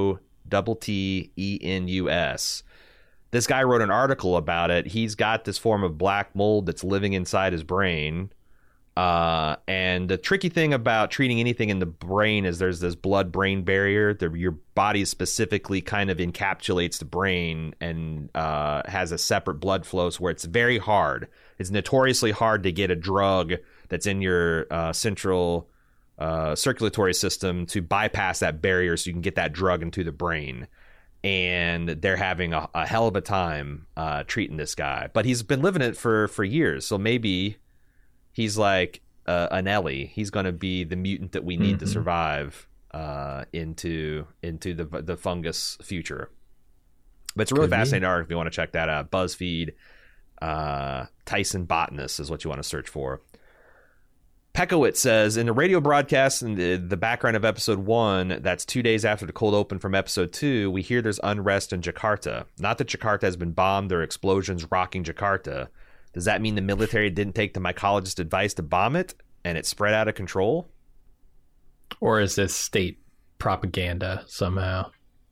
BOTTENUS. This guy wrote an article about it. He's got this form of black mold that's living inside his brain. And the tricky thing about treating anything in the brain is there's this blood-brain barrier. Your body specifically kind of encapsulates the brain and has a separate blood flow, so where it's very hard. It's notoriously hard to get a drug that's in your central circulatory system to bypass that barrier so you can get that drug into the brain. And they're having a hell of a time treating this guy. But he's been living it for years, so maybe he's like an Ellie. He's going to be the mutant that we need to survive into the fungus future. But it's a really fascinating article if you want to check that out. BuzzFeed, Tyson Botanus is what you want to search for. Pekowitz says, in the radio broadcast in the background of episode 1, that's 2 days after the cold open from episode 2, we hear there's unrest in Jakarta. Not that Jakarta has been bombed or explosions rocking Jakarta. Does that mean the military didn't take the mycologist advice to bomb it and it spread out of control? Or is this state propaganda somehow?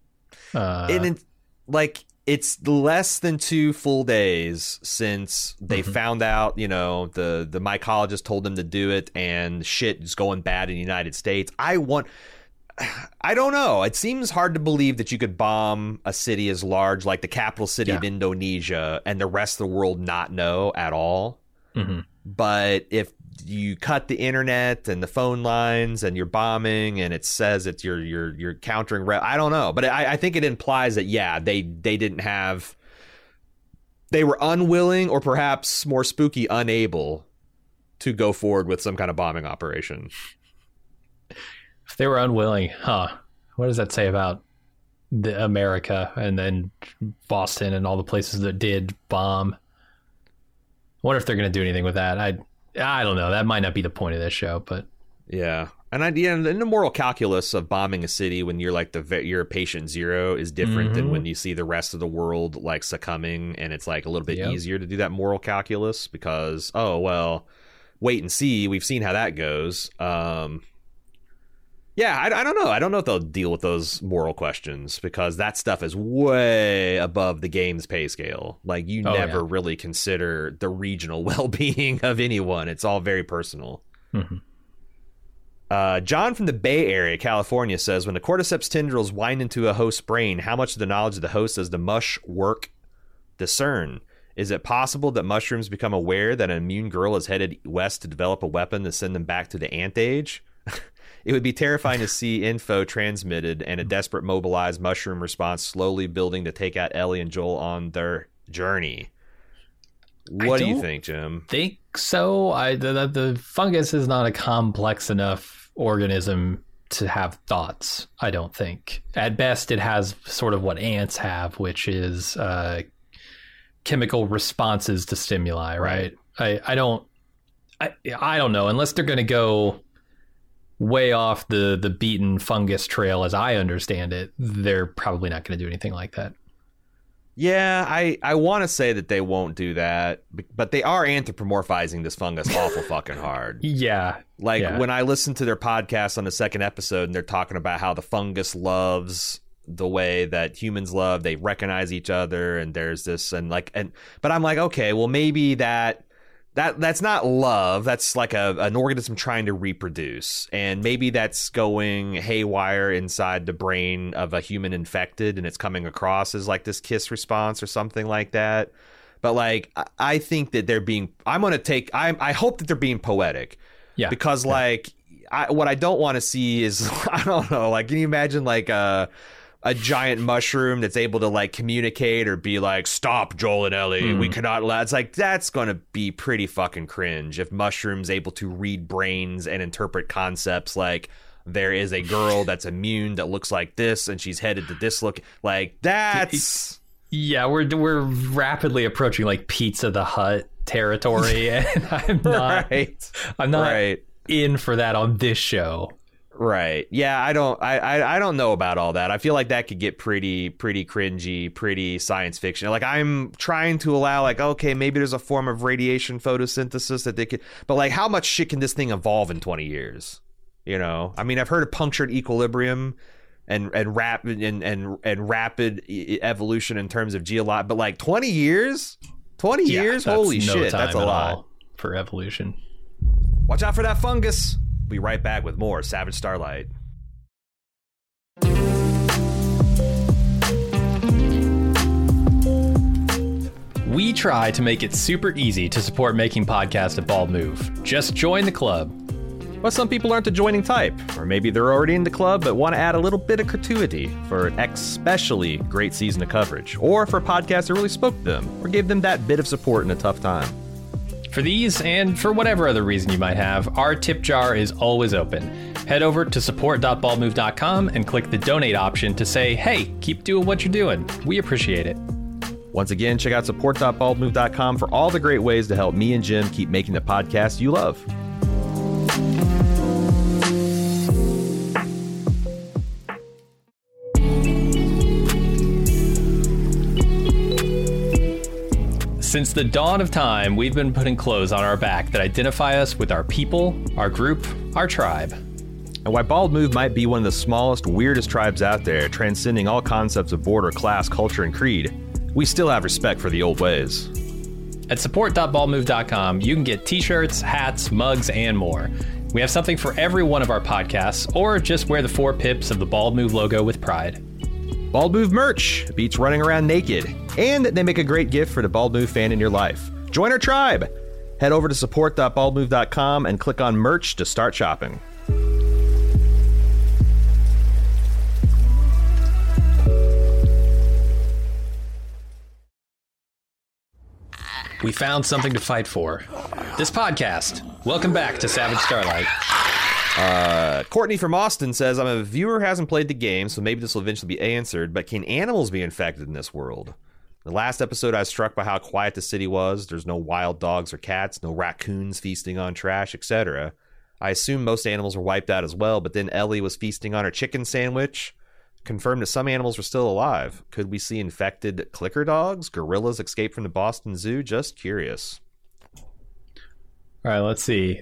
It's less than 2 full days since they found out, the mycologist told them to do it and shit is going bad in the United States. I don't know. It seems hard to believe that you could bomb a city as large, like the capital city of Indonesia, and the rest of the world not know at all. Mm-hmm. But if you cut the internet and the phone lines and you're bombing and it says it's you're countering, I don't know. But I think it implies that, they were unwilling, or perhaps more spooky, unable to go forward with some kind of bombing operation. If they were unwilling, what does that say about America and then Boston and all the places that did bomb? I wonder if they're going to do anything with that. I don't know. That might not be the point of this show, but yeah. And the moral calculus of bombing a city when you're like you're patient zero is different than when you see the rest of the world like succumbing, and it's like a little bit easier to do that moral calculus because wait and see. We've seen how that goes. Yeah, I don't know. I don't know if they'll deal with those moral questions because that stuff is way above the game's pay scale. Like, you never really consider the regional well-being of anyone. It's all very personal. Mm-hmm. John from the Bay Area, California says, when the cordyceps tendrils wind into a host's brain, how much of the knowledge of the host does the mush work discern? Is it possible that mushrooms become aware that an immune girl is headed west to develop a weapon to send them back to the ant age? It would be terrifying to see info transmitted and a desperate mobilized mushroom response slowly building to take out Ellie and Joel on their journey. What do you think, Jim? Think so. The fungus is not a complex enough organism to have thoughts, I don't think. At best, it has sort of what ants have, which is chemical responses to stimuli, right? I don't know, unless they're going to go way off the beaten fungus trail as I understand it, they're probably not going to do anything like that. Yeah, I want to say that they won't do that, but they are anthropomorphizing this fungus awful fucking hard. Yeah. When I listen to their podcast on the second episode and they're talking about how the fungus loves the way that humans love, they recognize each other, and there's this but I'm like, okay, well, maybe that's not love. That's like an organism trying to reproduce. And maybe that's going haywire inside the brain of a human infected, and it's coming across as like this kiss response or something like that. But like, I think that I hope that they're being poetic. Yeah. Because what I don't want to see is, I don't know, like, can you imagine like a giant mushroom that's able to like communicate or be like, stop, Joel and Ellie, we cannot allow. It's like, that's going to be pretty fucking cringe if mushrooms able to read brains and interpret concepts like, there is a girl that's immune that looks like this, and she's headed to this look. Like, that's... Yeah, we're rapidly approaching like Pizza the Hut territory, and I'm not in for that on this show. Right. Yeah, I don't know about all that. I feel like that could get pretty cringy, pretty science fiction. Like, I'm trying to allow, like, okay, maybe there's a form of radiation photosynthesis that they could, but like, how much shit can this thing evolve in 20 years? You know, I mean, I've heard of punctured equilibrium and rapid evolution in terms of geologic, but like 20 years, holy shit, that's a lot for evolution. Watch out for that fungus. Be right back with more Savage Starlight. We try to make it super easy to support making podcasts at Bald Move. Just join the club. But some people aren't the joining type, or maybe they're already in the club but want to add a little bit of gratuity for an especially great season of coverage, or for podcasts that really spoke to them, or gave them that bit of support in a tough time. For these, and for whatever other reason you might have, our tip jar is always open. Head over to support.baldmove.com and click the donate option to say, hey, keep doing what you're doing. We appreciate it. Once again, check out support.baldmove.com for all the great ways to help me and Jim keep making the podcast you love. Since the dawn of time, we've been putting clothes on our back that identify us with our people, our group, our tribe. And while Bald Move might be one of the smallest, weirdest tribes out there, transcending all concepts of border, class, culture, and creed, we still have respect for the old ways. At support.baldmove.com, you can get t-shirts, hats, mugs, and more. We have something for every one of our podcasts, or just wear the 4 pips of the Bald Move logo with pride. Bald Move merch beats running around naked, and they make a great gift for the Bald Move fan in your life. Join our tribe. Head over to support.baldmove.com and click on merch to start shopping. We found something to fight for. This podcast. Welcome back to Savage Starlight. Courtney from Austin says, I'm a viewer who hasn't played the game, so maybe this will eventually be answered, but can animals be infected in this world? The last episode, I was struck by how quiet the city was. There's no wild dogs or cats, no raccoons feasting on trash, etc. I assume most animals were wiped out as well, but then Ellie was feasting on her chicken sandwich. Confirmed that some animals were still alive. Could we see infected clicker dogs? Gorillas escape from the Boston Zoo? Just curious. All right, let's see.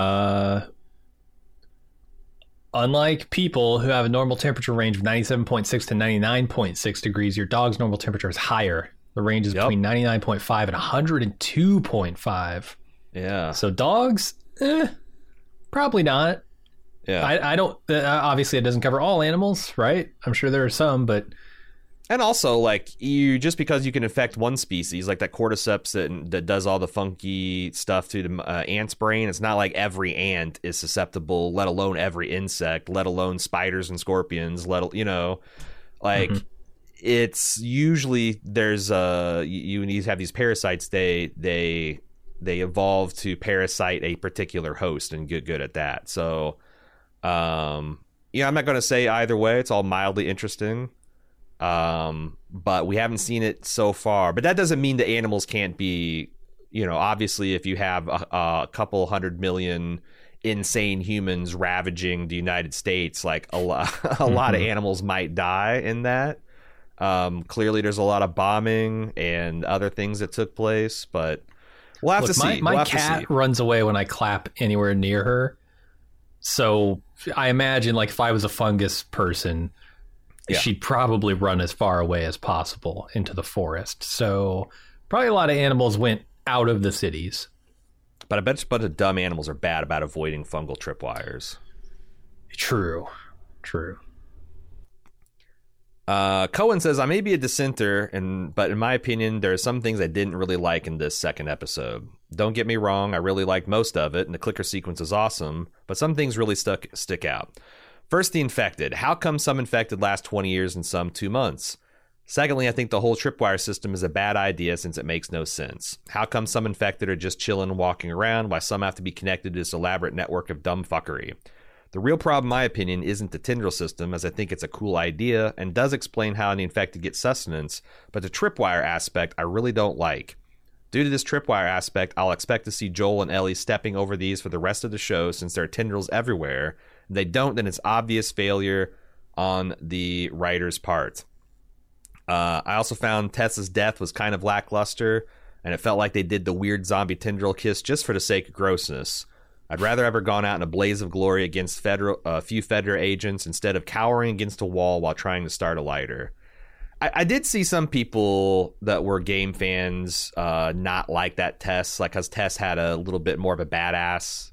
Unlike people who have a normal temperature range of 97.6 to 99.6 degrees, your dog's normal temperature is higher. The range is between 99.5 and 102.5. Yeah. So dogs, probably not. Yeah. I don't, obviously it doesn't cover all animals, right? I'm sure there are some, but. And also, like, just because you can infect one species, like that cordyceps that does all the funky stuff to the ant's brain, it's not like every ant is susceptible, let alone every insect, let alone spiders and scorpions, it's usually there's you need to have these parasites. They evolve to parasite a particular host and get good at that. So, I'm not going to say either way. It's all mildly interesting. But we haven't seen it so far. But that doesn't mean the animals can't be, obviously if you have a couple 100 million insane humans ravaging the United States, like a lot of animals might die in that. Clearly there's a lot of bombing and other things that took place, but we'll have to see. My cat runs away when I clap anywhere near her. So I imagine, like, if I was a fungus person, she'd probably run as far away as possible into the forest. So probably a lot of animals went out of the cities. But I bet a bunch of dumb animals are bad about avoiding fungal tripwires. True. Cohen says, I may be a dissenter, but in my opinion, there are some things I didn't really like in this second episode. Don't get me wrong, I really liked most of it, and the clicker sequence is awesome, but some things really stick out. First, the infected. How come some infected last 20 years and some 2 months? Secondly, I think the whole tripwire system is a bad idea since it makes no sense. How come some infected are just chilling and walking around while some have to be connected to this elaborate network of dumb fuckery? The real problem, in my opinion, isn't the tendril system, as I think it's a cool idea and does explain how the infected get sustenance, but the tripwire aspect I really don't like. Due to this tripwire aspect, I'll expect to see Joel and Ellie stepping over these for the rest of the show since there are tendrils everywhere. If they don't, then it's obvious failure on the writer's part. I also found Tessa's death was kind of lackluster, and it felt like they did the weird zombie tendril kiss just for the sake of grossness. I'd rather have her gone out in a blaze of glory against a few Fedra agents instead of cowering against a wall while trying to start a lighter. I did see some people that were game fans not like that Tess, like because Tess had a little bit more of a badass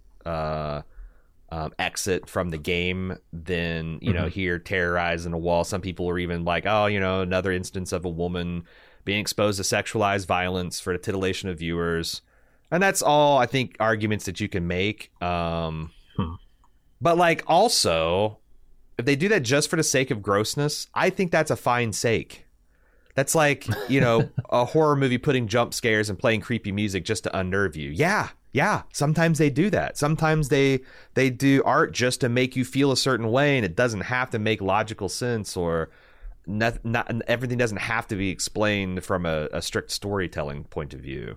exit from the game than, you know, here terrorizing a wall. Some people were even like, oh, you know, another instance of a woman being exposed to sexualized violence for the titillation of viewers. And that's all, I think, arguments that you can make. But, like, also, if they do that just for the sake of grossness, I think that's a fine sake. That's like, you know, a horror movie putting jump scares and playing creepy music just to unnerve you. Yeah. Sometimes they do that. Sometimes they do art just to make you feel a certain way, and it doesn't have to make logical sense, or not everything doesn't have to be explained from a strict storytelling point of view.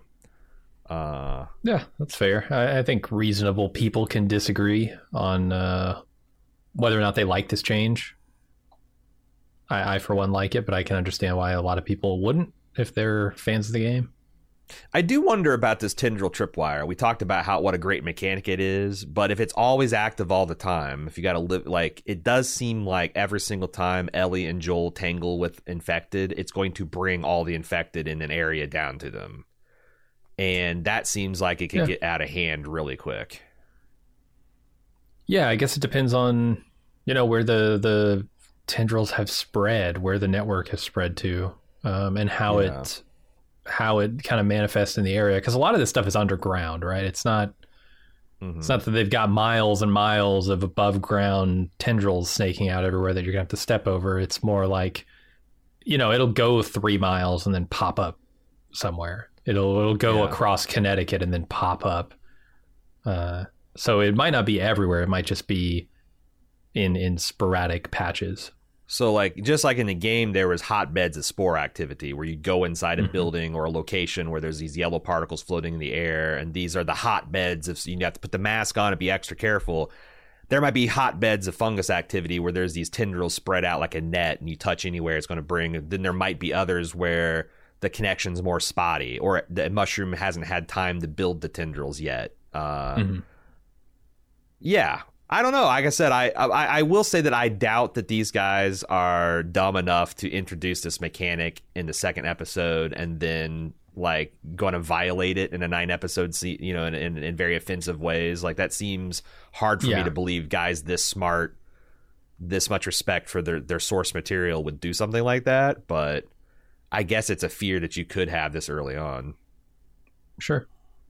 Yeah, that's fair. I think reasonable people can disagree on whether or not they like this change. I for one, like it, but I can understand why a lot of people wouldn't if they're fans of the game. I do wonder about this tendril tripwire. We talked about what a great mechanic it is, but if it's always active all the time, if you got to live, like, it does seem like every single time Ellie and Joel tangle with infected, it's going to bring all the infected in an area down to them. And that seems like it could get out of hand really quick. Yeah, I guess it depends on, you know, where the tendrils have spread, where the network has spread to, and how it kind of manifests in the area. Because a lot of this stuff is underground, right? It's not it's not that they've got miles and miles of above ground tendrils snaking out everywhere that you're gonna have to step over. It's more like, you know, it'll go 3 miles and then pop up somewhere. It'll go across Connecticut and then pop up. So it might not be everywhere. It might just be in sporadic patches. So, like, just like in the game, there was hotbeds of spore activity where you go inside a building or a location where there's these yellow particles floating in the air, and these are the hotbeds. If you have to put the mask on and be extra careful. There might be hotbeds of fungus activity where there's these tendrils spread out like a net, and you touch anywhere it's going to bring. Then there might be others where the connection's more spotty, or the mushroom hasn't had time to build the tendrils yet. Yeah, I don't know. Like I said, I will say that I doubt that these guys are dumb enough to introduce this mechanic in the second episode and then, like, going to violate it in a 9-episode, you know, in very offensive ways. Like, that seems hard for me to believe guys this smart, this much respect for their source material would do something like that, but I guess it's a fear that you could have this early on. Sure.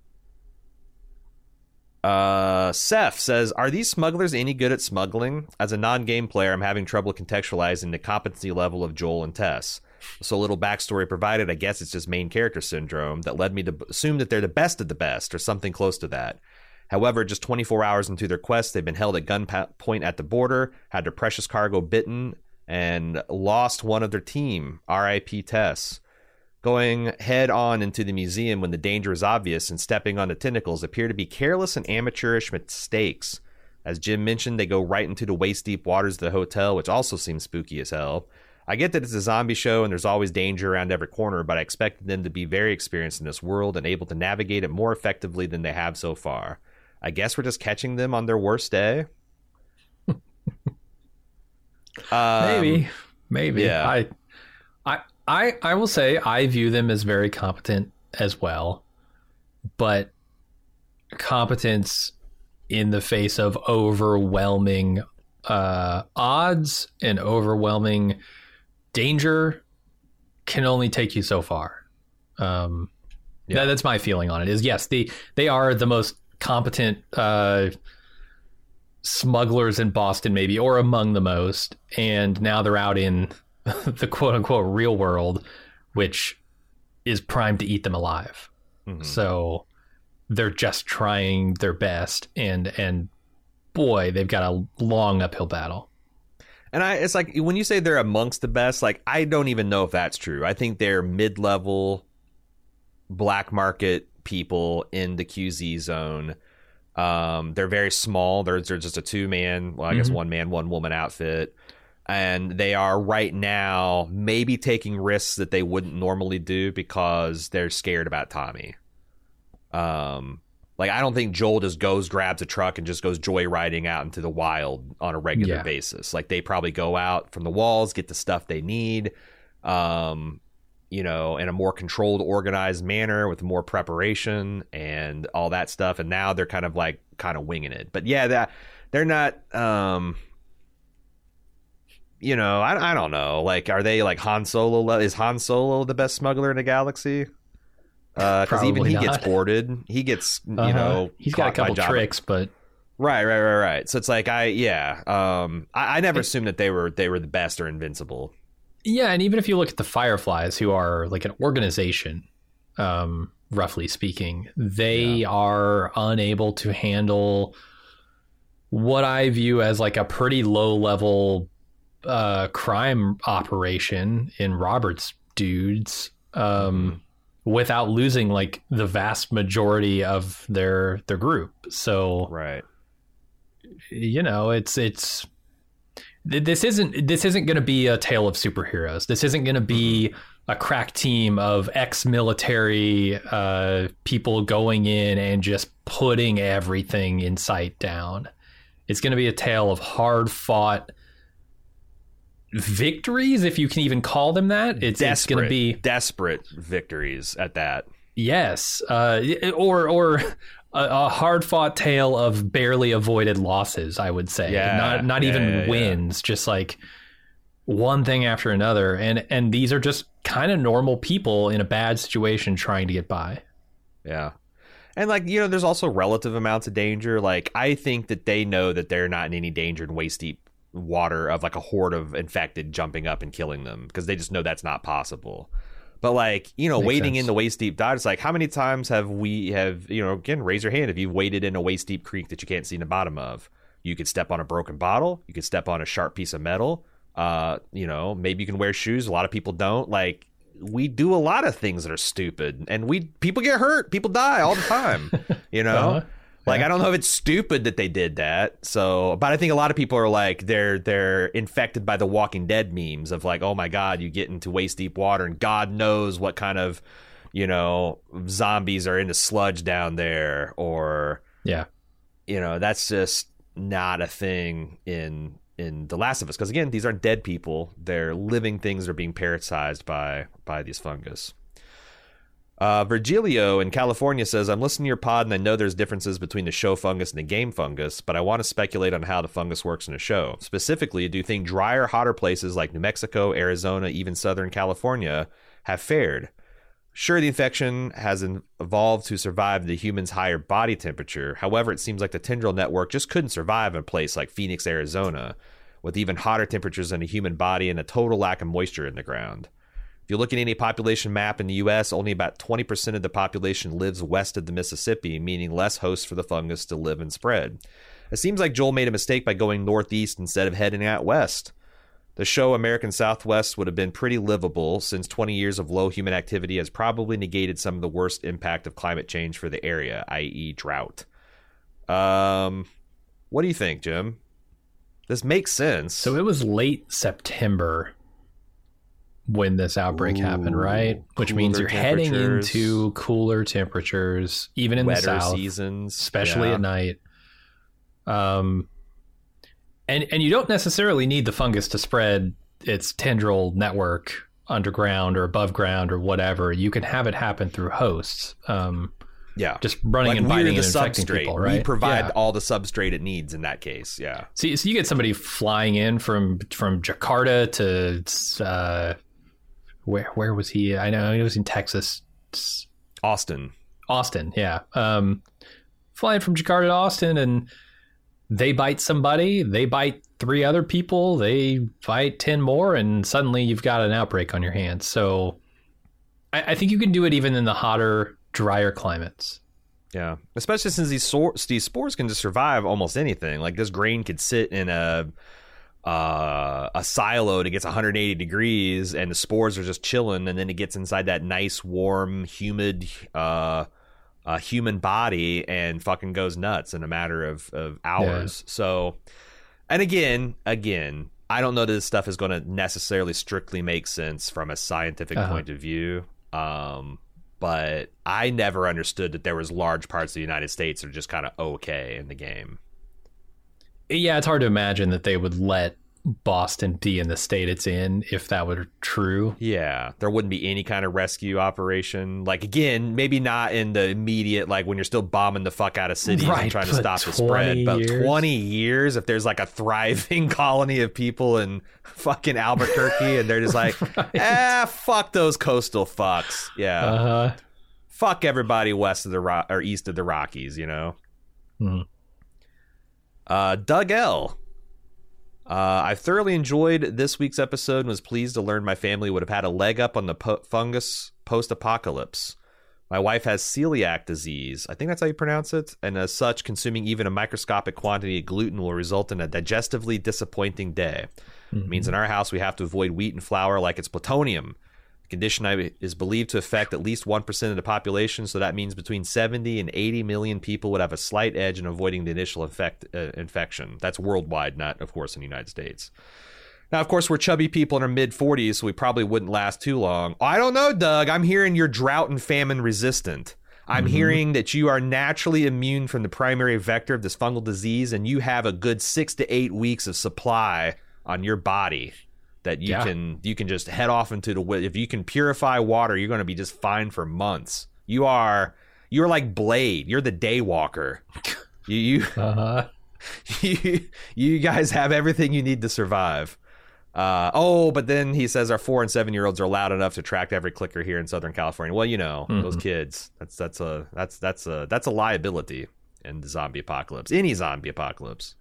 Seth says, are these smugglers any good at smuggling? As a non-game player, I'm having trouble contextualizing the competency level of Joel and Tess. So little backstory provided, I guess it's just main character syndrome that led me to assume that they're the best of the best or something close to that. However, just 24 hours into their quest, they've been held at gunpoint at the border, had their precious cargo bitten, and lost one of their team, R.I.P. Tess. Going head on into the museum when the danger is obvious and stepping on the tentacles appear to be careless and amateurish mistakes. As Jim mentioned, they go right into the waist-deep waters of the hotel, which also seems spooky as hell. I get that it's a zombie show and there's always danger around every corner, but I expected them to be very experienced in this world and able to navigate it more effectively than they have so far. I guess we're just catching them on their worst day. Maybe. Yeah. I will say I view them as very competent as well, but competence in the face of overwhelming odds and overwhelming danger can only take you so far. That's my feeling on it. Is yes, they are the most competent smugglers in Boston, maybe, or among the most, and now they're out in the quote-unquote real world, which is primed to eat them alive. So they're just trying their best, and boy, they've got a long uphill battle. And it's like when you say they're amongst the best, like I don't even know if that's true. I think they're mid-level black market people in the QZ zone. They're very small. They're just a 2-man, well, I guess 1 man, 1 woman outfit. And they are right now maybe taking risks that they wouldn't normally do because they're scared about Tommy. Like I don't think Joel just grabs a truck and just goes joyriding out into the wild on a regular basis. Like they probably go out from the walls, get the stuff they need, in a more controlled, organized manner with more preparation and all that stuff. And now they're kind of winging it. But yeah, they're not. I don't know. Like, are they like Han Solo? Is Han Solo the best smuggler in the galaxy? Because even he gets boarded. He gets, he's got a couple tricks, but right. So it's like I never assumed that they were the best or invincible. Yeah, and even if you look at the Fireflies, who are like an organization, roughly speaking, they are unable to handle what I view as like a pretty low level crime operation in Robert's dudes, without losing like the vast majority of their group. So right, it's this isn't going to be a tale of superheroes. This isn't going to be a crack team of ex-military people going in and just putting everything in sight down. It's going to be a tale of hard fought victories, if you can even call them that. It's going to be desperate victories at that. Yes, or a hard fought tale of barely avoided losses. I would say, not even wins, just like one thing after another. And these are just kind of normal people in a bad situation trying to get by. Yeah. And like, there's also relative amounts of danger. Like, I think that they know that they're not in any danger in waist deep water of like a horde of infected jumping up and killing them, because they just know that's not possible. But like, wading in the waist deep dive, it's like, how many times have again, raise your hand if you've waded in a waist deep creek that you can't see the bottom of. You could step on a broken bottle, you could step on a sharp piece of metal, maybe you can wear shoes. A lot of people don't. Like, we do a lot of things that are stupid, and people get hurt, people die all the time. Like, I don't know if it's stupid that they did that. So, but I think a lot of people are like, they're infected by the Walking Dead memes of like, oh my God, you get into waist deep water and God knows what kind of, zombies are in the sludge down there. Or, that's just not a thing in The Last of Us. Because again, these aren't dead people. They're living things that are being parasitized by these fungus. Virgilio in California says, I'm listening to your pod and I know there's differences between the show fungus and the game fungus, but I want to speculate on how the fungus works in a show. Specifically, do you think drier, hotter places like New Mexico, Arizona, even Southern California have fared? Sure, the infection has evolved to survive the human's higher body temperature. However, it seems like the tendril network just couldn't survive in a place like Phoenix, Arizona, with even hotter temperatures than a human body and a total lack of moisture in the ground. If you look at any population map in the U.S., only about 20% of the population lives west of the Mississippi, meaning less hosts for the fungus to live and spread. It seems like Joel made a mistake by going northeast instead of heading out west. The show American Southwest would have been pretty livable, since 20 years of low human activity has probably negated some of the worst impact of climate change for the area, i.e. drought. What do you think, Jim? This makes sense. So it was late September when this outbreak happened, right? Which means you're heading into cooler temperatures, even in the south, seasons, especially at night. And you don't necessarily need the fungus to spread its tendril network underground or above ground or whatever. You can have it happen through hosts. Just running like and biting and infecting people, right? We provide all the substrate it needs in that case, So you get somebody flying in from Jakarta to where was he? I know he was in Texas. Austin, yeah. Flying from Jakarta to Austin, and they bite somebody, they bite 3 other people, they bite 10 more, and suddenly you've got an outbreak on your hands. So I think you can do it even in the hotter, drier climates. Yeah, especially since these spores can just survive almost anything. Like this grain could sit in a silo that gets 180 degrees, and the spores are just chilling, and then it gets inside that nice, warm, humid human body and fucking goes nuts in a matter of hours. Yeah. So, and again, I don't know that this stuff is going to necessarily strictly make sense from a scientific point of view. But I never understood that there was large parts of the United States that are just kind of okay in the game. Yeah, it's hard to imagine that they would let Boston be in the state it's in if that were true. Yeah, there wouldn't be any kind of rescue operation. Like, again, maybe not in the immediate, like when you're still bombing the fuck out of cities and trying to stop the spread. But 20 years, if there's like a thriving colony of people in fucking Albuquerque and they're just like, fuck those coastal fucks. Yeah. Fuck everybody west of the or east of the Rockies, you know? Doug L. I thoroughly enjoyed this week's episode and was pleased to learn my family would have had a leg up on the fungus post-apocalypse. My wife has celiac disease. I think that's how you pronounce it. And as such, consuming even a microscopic quantity of gluten will result in a digestively disappointing day. It means in our house we have to avoid wheat and flour like it's plutonium. The condition is believed to affect at least 1% of the population, so that means between 70 and 80 million people would have a slight edge in avoiding the initial infection. That's worldwide, not, of course, in the United States. Now, of course, we're chubby people in our mid-40s, so we probably wouldn't last too long. I don't know, Doug. I'm hearing you're drought and famine resistant. I'm hearing that you are naturally immune from the primary vector of this fungal disease, and you have a good 6 to 8 weeks of supply on your body that you can just head off into the, if you can purify water, you're going to be just fine for months. You're like Blade. You're the Daywalker. You guys have everything you need to survive. But then he says our 4 and 7 year olds are loud enough to attract every clicker here in Southern California. Well, you know, those kids, that's a liability in the zombie apocalypse, any zombie apocalypse.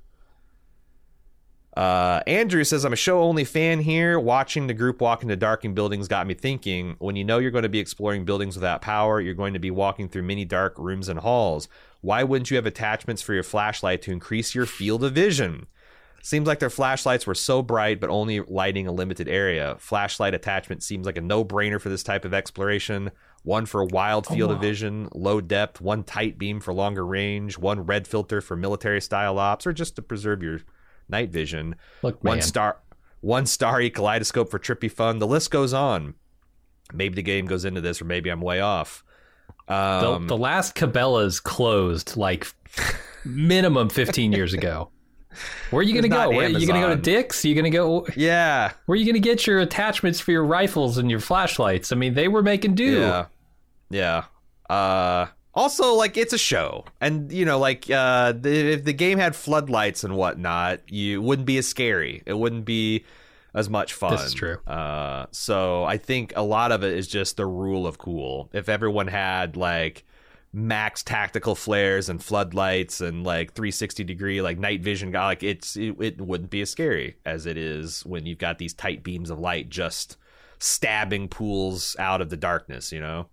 Andrew says, I'm a show only fan here. Watching the group walk into darkened buildings got me thinking, when you know you're going to be exploring buildings without power, you're going to be walking through many dark rooms and halls. Why wouldn't you have attachments for your flashlight to increase your field of vision? Seems like their flashlights were so bright, but only lighting a limited area. Flashlight attachment seems like a no-brainer for this type of exploration. One for a wild field of vision, low depth, one tight beam for longer range, one red filter for military-style ops, or just to preserve your night vision. Look, one starry kaleidoscope for trippy fun. The list goes on. Maybe the game goes into this, or maybe I'm way off. The last Cabela's closed like minimum 15 years ago. Where are you going to go? Are you going to go to Dick's? Are you going to go? Yeah. Where are you going to get your attachments for your rifles and your flashlights? I mean, they were making do. Yeah. Also, like, it's a show. And, you know, like, if the game had floodlights and whatnot, you wouldn't be as scary. It wouldn't be as much fun. This is true. So I think a lot of it is just the rule of cool. If everyone had, like, max tactical flares and floodlights and, like, 360-degree, like, night vision, like, it wouldn't be as scary as it is when you've got these tight beams of light just stabbing pools out of the darkness, you know?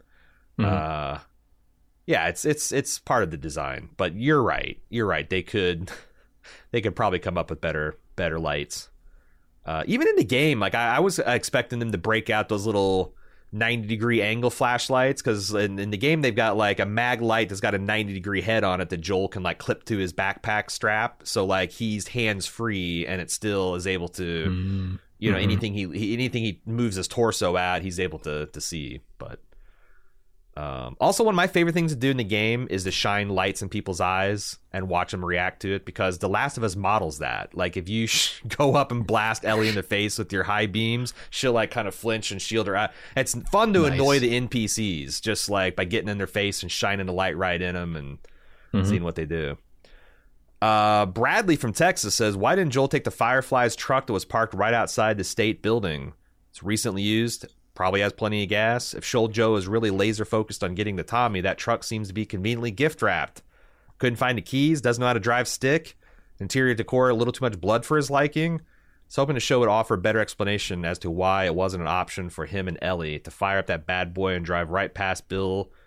Yeah, it's part of the design, but you're right. They could probably come up with better lights. Even in the game, like I was expecting them to break out those little 90-degree angle flashlights, because in the game they've got like a mag light that's got a 90-degree head on it that Joel can like clip to his backpack strap, so like he's hands free and it still is able to, you know, anything he moves his torso at, he's able to see, but. Also, one of my favorite things to do in the game is to shine lights in people's eyes and watch them react to it, because The Last of Us models that. Like, if you go up and blast Ellie in the face with your high beams, she'll, like, kind of flinch and shield her eye. It's fun to annoy the NPCs, just, like, by getting in their face and shining the light right in them and seeing what they do. Bradley from Texas says, why didn't Joel take the Firefly's truck that was parked right outside the state building? It's recently used. Probably has plenty of gas. If Shoal Joe is really laser focused on getting the Tommy, that truck seems to be conveniently gift wrapped. Couldn't find the keys, doesn't know how to drive stick. Interior decor, a little too much blood for his liking. It's hoping the show would offer a better explanation as to why it wasn't an option for him and Ellie to fire up that bad boy and drive right past Bill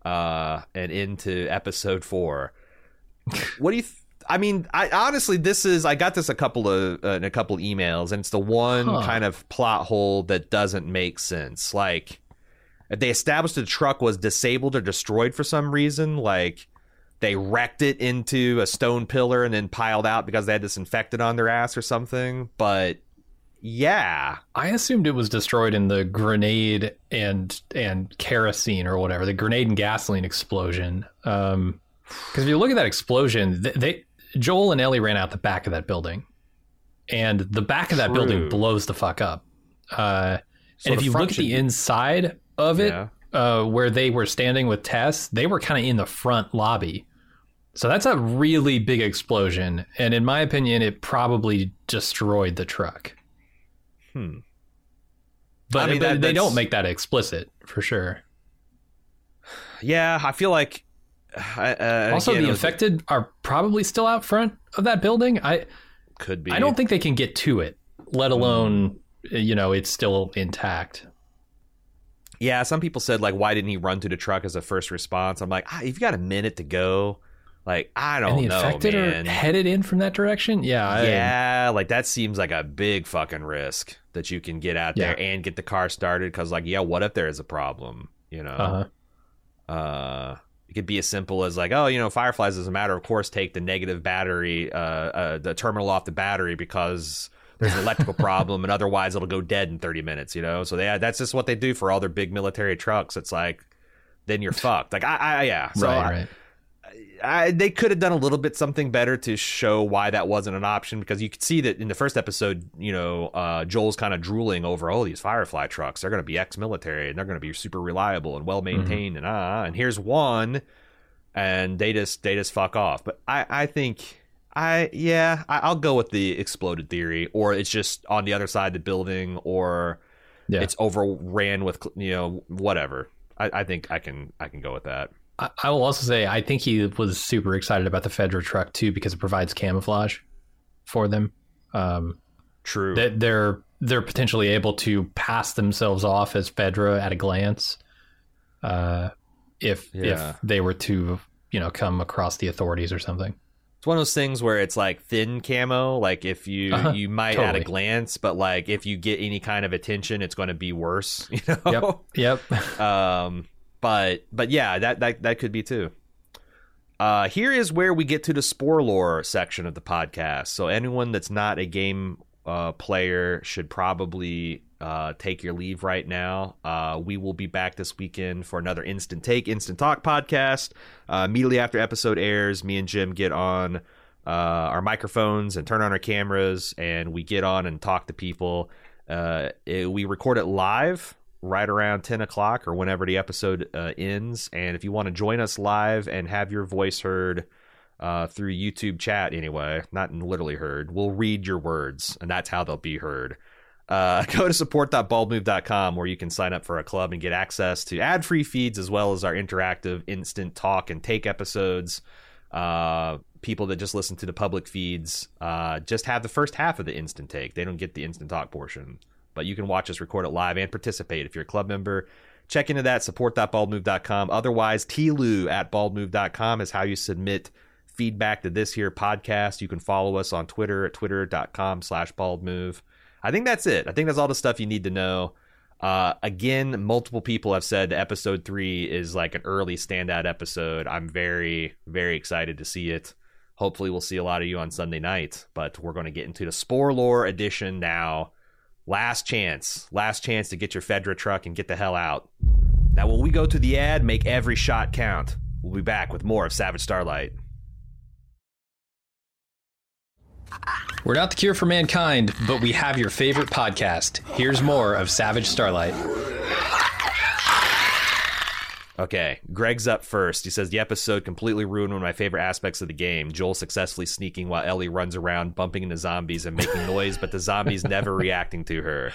and into episode 4. What do you? I mean, I honestly, I got this in a couple of emails, and it's the one kind of plot hole that doesn't make sense. Like, if they established the truck was disabled or destroyed for some reason, like they wrecked it into a stone pillar and then piled out because they had disinfectant on their ass or something. But yeah, I assumed it was destroyed in the grenade and kerosene or whatever, the grenade and gasoline explosion. Because if you look at that explosion, Joel and Ellie ran out the back of that building, and the back of that building blows the fuck up. And if you look at the inside of it, where they were standing with Tess, they were kind of in the front lobby. So that's a really big explosion, and in my opinion, it probably destroyed the truck. But, I mean, but they don't make that explicit, for sure. Yeah, I feel like... also, the infected are probably still out front of that building. Could be. I don't think they can get to it, let alone, it's still intact. Yeah, some people said, like, why didn't he run to the truck as a first response? I'm like, if you got a minute to go... Like, I don't know, man. And the infected are headed in from that direction? Yeah. Like, that seems like a big fucking risk that you can get out there and get the car started. Because, like, what if there is a problem, It could be as simple as, like, Fireflies, as a matter of course, take the negative battery, the terminal off the battery because there's an electrical problem, and otherwise it'll go dead in 30 minutes, So, that's just what they do for all their big military trucks. It's like, then you're fucked. Like, So, right. They could have done a little bit something better to show why that wasn't an option, because you could see that in the first episode, Joel's kind of drooling over, these Firefly trucks, they're going to be ex-military and they're going to be super reliable and well-maintained and here's one, and they just fuck off. But I think I'll go with the exploded theory, or it's just on the other side of the building, or it's overran with, whatever. I think I can go with that. I will also say I think he was super excited about the Fedra truck too, because it provides camouflage for them. True. That they're potentially able to pass themselves off as Fedra at a glance, if they were to come across the authorities or something. It's one of those things where it's like thin camo, like if you might at a glance, but like if you get any kind of attention, it's going to be worse. Yep. But yeah, that could be too. Here is where we get to the Spore Lore section of the podcast. So anyone that's not a game player should probably take your leave right now. We will be back this weekend for another Instant Talk podcast. Immediately after episode airs, me and Jim get on our microphones and turn on our cameras, and we get on and talk to people. We record it live right around 10 o'clock or whenever the episode ends. And if you want to join us live and have your voice heard through YouTube chat anyway, not literally heard, we'll read your words, and that's how they'll be heard. Go to support.baldmove.com, where you can sign up for a club and get access to ad-free feeds, as well as our interactive instant talk and take episodes. People that just listen to the public feeds just have the first half of the instant take. They don't get the instant talk portion. But you can watch us record it live and participate. If you're a club member, check into that, support.baldmove.com. Otherwise, tlu@baldmove.com is how you submit feedback to this here podcast. You can follow us on Twitter at twitter.com/baldmove. I think that's it. I think that's all the stuff you need to know. Again, multiple people have said episode 3 is like an early standout episode. I'm very, very excited to see it. Hopefully we'll see a lot of you on Sunday night. But we're going to get into the Spore Lore edition now. Last chance to get your Fedra truck and get the hell out. Now, when we go to the ad, make every shot count. We'll be back with more of Savage Starlight. We're not the cure for mankind, but we have your favorite podcast. Here's more of Savage Starlight. Okay, Greg's up first. He says, the episode completely ruined one of my favorite aspects of the game. Joel successfully sneaking while Ellie runs around, bumping into zombies and making noise, but the zombies never reacting to her.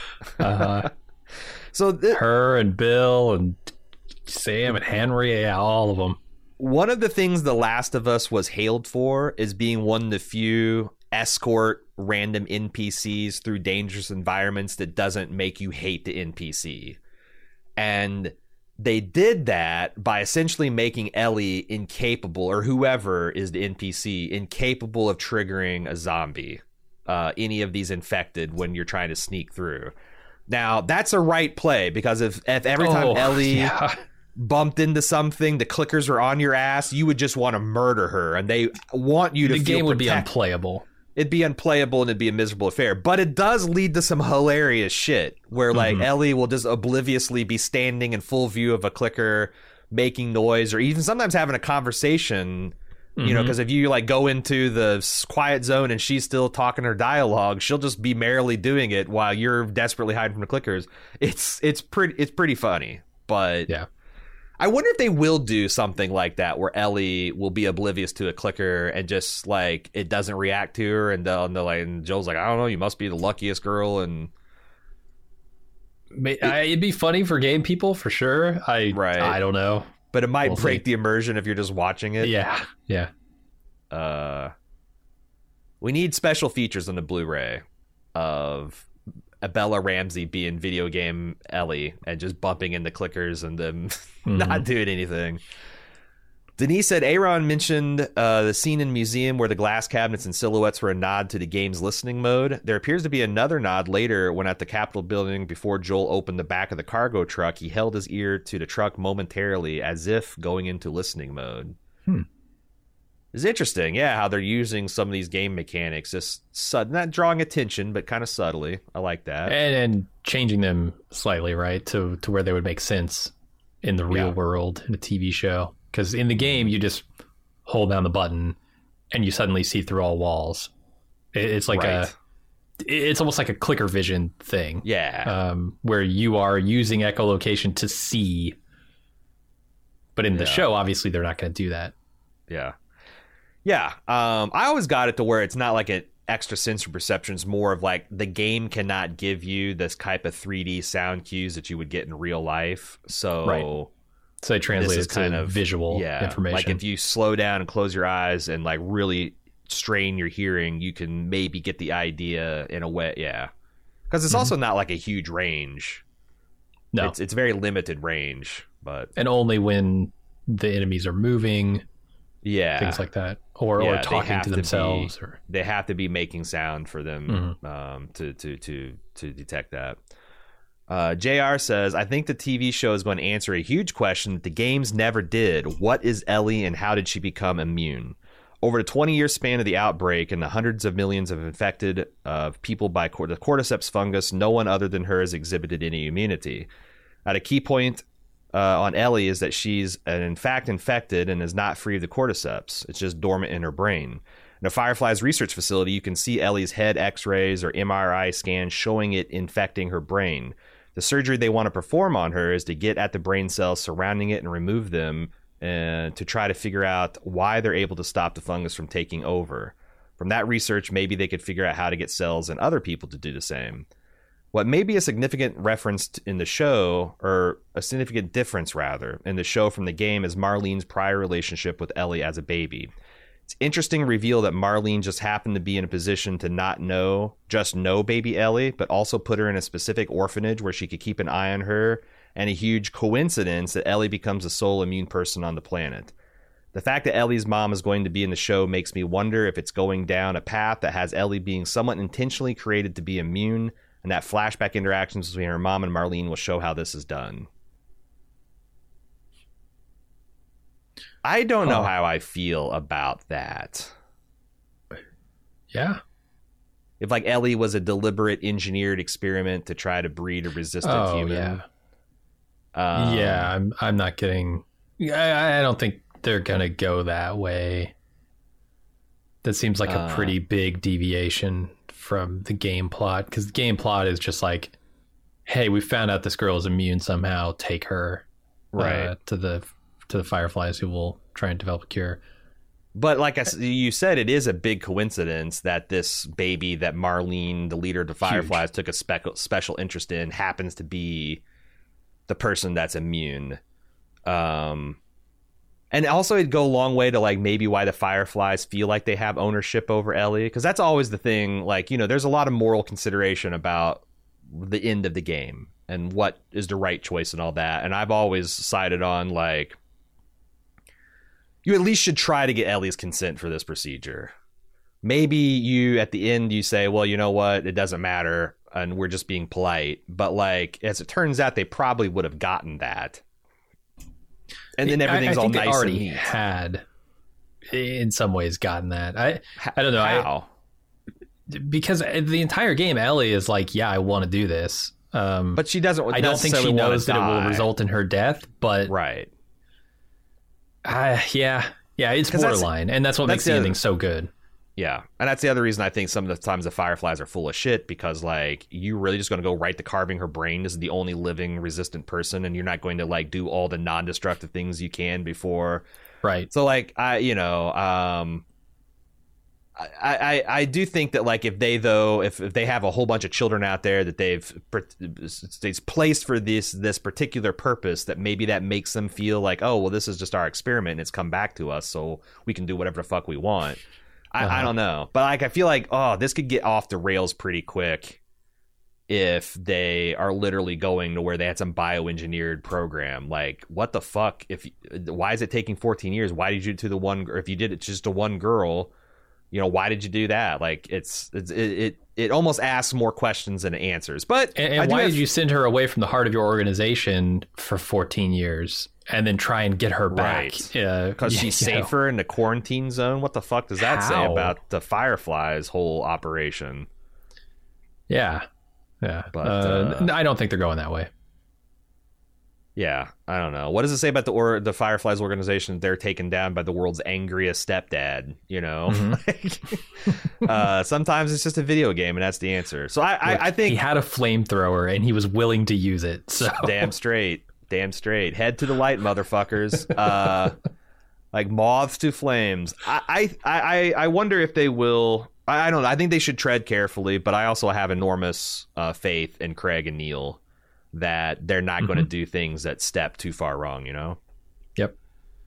So her and Bill and Sam and Henry, yeah, all of them. One of the things The Last of Us was hailed for is being one of the few escort random NPCs through dangerous environments that doesn't make you hate the NPC. And they did that by essentially making Ellie incapable, or whoever is the NPC, incapable of triggering a zombie, any of these infected when you're trying to sneak through. Now, that's a right play, because if every time Ellie bumped into something, the clickers were on your ass, you would just want to murder her, and they want you to feel the game would be unplayable. It'd be unplayable and it'd be a miserable affair. But it does lead to some hilarious shit where like Ellie will just obliviously be standing in full view of a clicker, making noise, or even sometimes having a conversation, you know, because if you like go into the quiet zone and she's still talking her dialogue, she'll just be merrily doing it while you're desperately hiding from the clickers. It's pretty funny. But yeah. I wonder if they will do something like that where Ellie will be oblivious to a clicker and just like it doesn't react to her, and and Joel's like, I don't know, you must be the luckiest girl, and it'd be funny for game people for sure. I don't know, but it might break the immersion if you're just watching it. Yeah. We need special features on the Blu-ray of Bella Ramsey being video game Ellie and just bumping into clickers and them not doing anything. Denise said Aaron mentioned the scene in museum where the glass cabinets and silhouettes were a nod to the game's listening mode. There appears to be another nod later when at the Capitol building, before Joel opened the back of the cargo truck, he held his ear to the truck momentarily as if going into listening mode. It's interesting, how they're using some of these game mechanics, just not drawing attention, but kind of subtly. I like that, and changing them slightly, right, to where they would make sense in the real world in a TV show. Because in the game, you just hold down the button, and you suddenly see through all walls. It's like it's almost like a clicker vision thing, where you are using echolocation to see. But in the show, obviously, they're not going to do that. I always got it to where it's not like an extra sensory perception. It's more of like the game cannot give you this type of 3D sound cues that you would get in real life. So they translate it kind of visual information. Like if you slow down and close your eyes and like really strain your hearing, you can maybe get the idea in a way. Because it's also not like a huge range. No, it's very limited range, and only when the enemies are moving. Things like that, or talking to themselves, or they have to be making sound for them to detect that. JR says, I think the TV show is going to answer a huge question that the games never did. What is Ellie, and how did she become immune? Over the 20-year span of the outbreak and the hundreds of millions of infected people by the cordyceps fungus, no one other than her has exhibited any immunity. At a key point on Ellie is that she's in fact infected and is not free of the cordyceps. It's just dormant in her brain. In a Firefly's research facility, you can see Ellie's head x-rays or MRI scans showing it infecting her brain. The surgery they want to perform on her is to get at the brain cells surrounding it and remove them, and to try to figure out why they're able to stop the fungus from taking over. From that research, maybe they could figure out how to get cells in other people to do the same. What may be a significant reference in the show, or a significant difference rather, in the show from the game is Marlene's prior relationship with Ellie as a baby. It's interesting to reveal that Marlene just happened to be in a position to not just know baby Ellie, but also put her in a specific orphanage where she could keep an eye on her, and a huge coincidence that Ellie becomes the sole immune person on the planet. The fact that Ellie's mom is going to be in the show makes me wonder if it's going down a path that has Ellie being somewhat intentionally created to be immune, and that flashback interactions between her mom and Marlene will show how this is done. I don't know how I feel about that. Yeah. If like Ellie was a deliberate engineered experiment to try to breed a resistant human. I'm not getting. I don't think they're gonna go that way. That seems like a pretty big deviation from the game plot, because the game plot is just like, hey, we found out this girl is immune somehow, take her to the Fireflies who will try and develop a cure. But like you said, it is a big coincidence that this baby that Marlene, the leader of the Fireflies, took a special interest in happens to be the person that's immune. And also it'd go a long way to like maybe why the Fireflies feel like they have ownership over Ellie, because that's always the thing. Like, you know, there's a lot of moral consideration about the end of the game. and what is the right choice and all that. And I've always sided on, like, you at least should try to get Ellie's consent for this procedure. Maybe you, at the end, you say, well, you know what, it doesn't matter, and we're just being polite. But, like, as it turns out, they probably would have gotten that. And then everything's all nice and neat. Had, in some ways, gotten that. I don't know. How? Because the entire game, Ellie is like, yeah, I want to do this. But she doesn't. I don't think she knows that it will result in her death. But right. Yeah, it's borderline, and that's what makes the ending so good. Yeah, and that's the other reason I think some of the times the Fireflies are full of shit, because, like, you really just going to go right to carving her brain as the only living resistant person, and you're not going to, like, do all the non-destructive things you can before. Right. So, like, I do think that, like, if they have a whole bunch of children out there that they've placed for this particular purpose, that maybe that makes them feel like, oh, well, this is just our experiment and it's come back to us, so we can do whatever the fuck we want. I don't know, but, like, I feel like, this could get off the rails pretty quick if they are literally going to where they had some bioengineered program. Like, what the fuck? Why is it taking 14 years? Why did you do it to the one? Or if you did it just to one girl, you know, why did you do that? Like, it almost asks more questions than it answers. But and why did you send her away from the heart of your organization for 14 years and then try and get her back? Because she's safer in the quarantine zone. What the fuck does that say about the Fireflies' whole operation? Yeah. But I don't think they're going that way. Yeah, I don't know. What does it say about the Fireflies organization? They're taken down by the world's angriest stepdad, you know? Mm-hmm. Sometimes it's just a video game, and that's the answer. So I think... He had a flamethrower, and he was willing to use it. So Damn straight. Head to the light, motherfuckers. Like moths to flames. I wonder if they will... I don't know. I think they should tread carefully, but I also have enormous faith in Craig and Neil that they're not going to do things that step too far wrong, you know? Yep.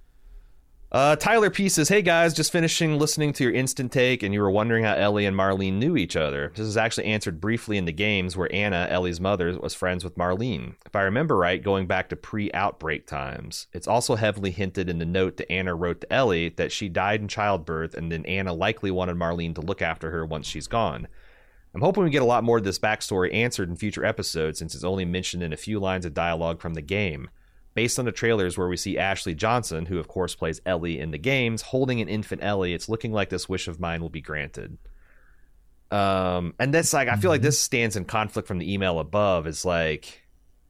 Tyler P says, hey guys, just finishing listening to your instant take, and you were wondering how Ellie and Marlene knew each other. This is actually answered briefly in the games, where Anna, Ellie's mother, was friends with Marlene. If I remember right, going back to pre-outbreak times. It's also heavily hinted in the note that Anna wrote to Ellie that she died in childbirth, and then Anna likely wanted Marlene to look after her once she's gone. I'm hoping we get a lot more of this backstory answered in future episodes, since it's only mentioned in a few lines of dialogue from the game. Based on the trailers where we see Ashley Johnson, who of course plays Ellie in the games, holding an infant Ellie, it's looking like this wish of mine will be granted. And that's like, I feel like this stands in conflict from the email above. It's like,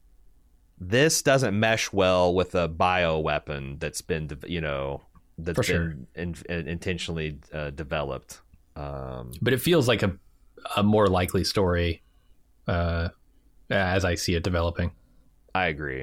this doesn't mesh well with a bioweapon that's been, you know, that's been intentionally developed. But it feels like a more likely story as I see it developing. I agree.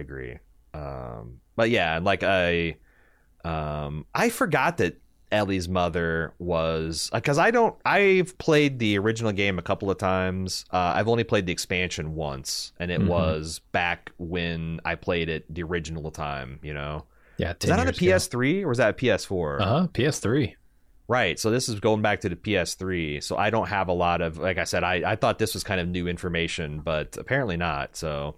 But yeah, like I forgot that Ellie's mother was, because I've played the original game a couple of times. I've only played the expansion once, and it was back when I played it the original time, you know? Yeah. Was that on the PS3 or was that a PS4? PS3. Right. So this is going back to the PS3. So I don't have a lot of, like I said, I thought this was kind of new information, but apparently not. So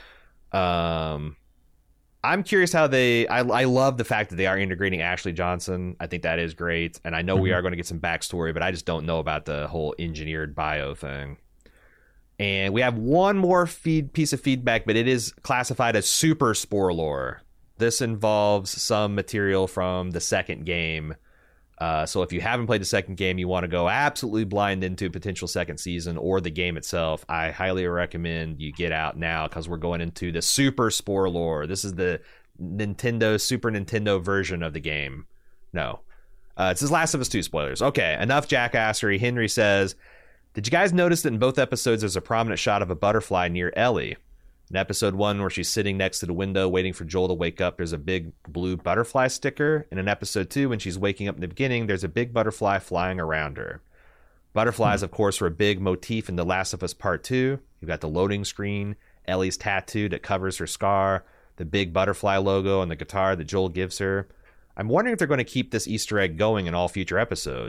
I'm curious how I love the fact that they are integrating Ashley Johnson. I think that is great. And I know we are going to get some backstory, but I just don't know about the whole engineered bio thing. And we have one more piece of feedback, but it is classified as super spoiler. This involves some material from the second game. So if you haven't played the second game, you want to go absolutely blind into potential second season or the game itself, I highly recommend you get out now, because we're going into the super spoiler. This is the Super Nintendo version of the game. No. It's his Last of Us 2 spoilers. Okay, enough jackassery. Henry says, did you guys notice that in both episodes there's a prominent shot of a butterfly near Ellie? In episode 1, where she's sitting next to the window waiting for Joel to wake up, there's a big blue butterfly sticker. And in episode 2, when she's waking up in the beginning, there's a big butterfly flying around her. Butterflies, of course, were a big motif in The Last of Us Part 2. You've got the loading screen, Ellie's tattoo that covers her scar, the big butterfly logo on the guitar that Joel gives her. I'm wondering if they're going to keep this Easter egg going in all future episodes.